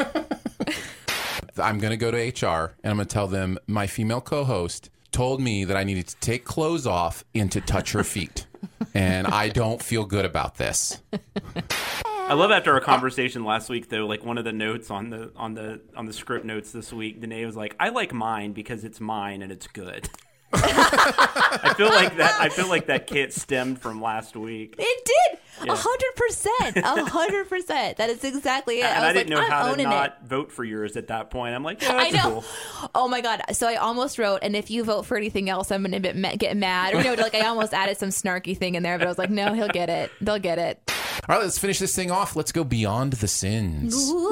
I'm going to go to HR and I'm going to tell them my female co-host told me that I needed to take clothes off and to touch her feet. And I don't feel good about this. I love after our conversation last week, though, like one of the notes on the script notes this week, Danae was like, I like mine because it's mine and it's good. I feel like that can't stem from last week. It did. 100%. 100%. That is exactly it. And I didn't know how to not it. vote for yours at that point. I'm like, yeah, that's I know. cool. Oh my God. So I almost wrote, and if you vote for anything else, I'm going to get mad. Or like I almost added some snarky thing in there, but I was like, no, he'll get it. They'll get it. All right, let's finish this thing off. Let's go beyond the sins.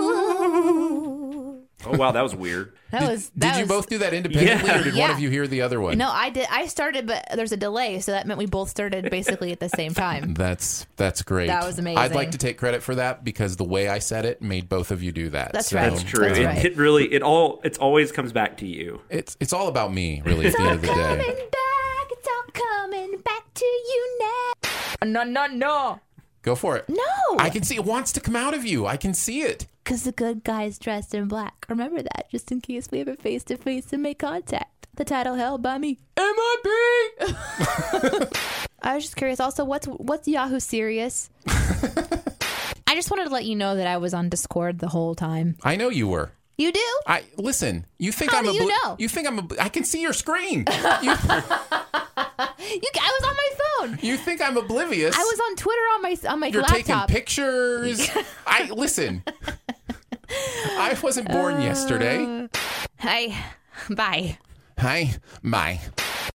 Oh, wow, that was weird. Did you both do that independently, or did one of you hear the other one? No, I did. I started, but there's a delay, so that meant we both started basically at the same time. That's great. That was amazing. I'd like to take credit for that because the way I said it made both of you do that. That's right. That's true. It always comes back to you. It's all about me, really, at the end of the day. It's all coming back to you now. No. Go for it. No. I can see it wants to come out of you. I can see it. Because the good guy's dressed in black. Remember that, just in case we have a face-to-face and make contact. The title held by me. MIB! I was just curious. Also, what's Yahoo Serious? I just wanted to let you know that I was on Discord the whole time. I know you were. You do? Listen. You think How I'm do you know? You think I can see your screen. I was on my phone. You think I'm oblivious? I was on Twitter on my You're laptop. taking pictures. Listen. I wasn't born yesterday. Hi. Bye. Hi. Bye.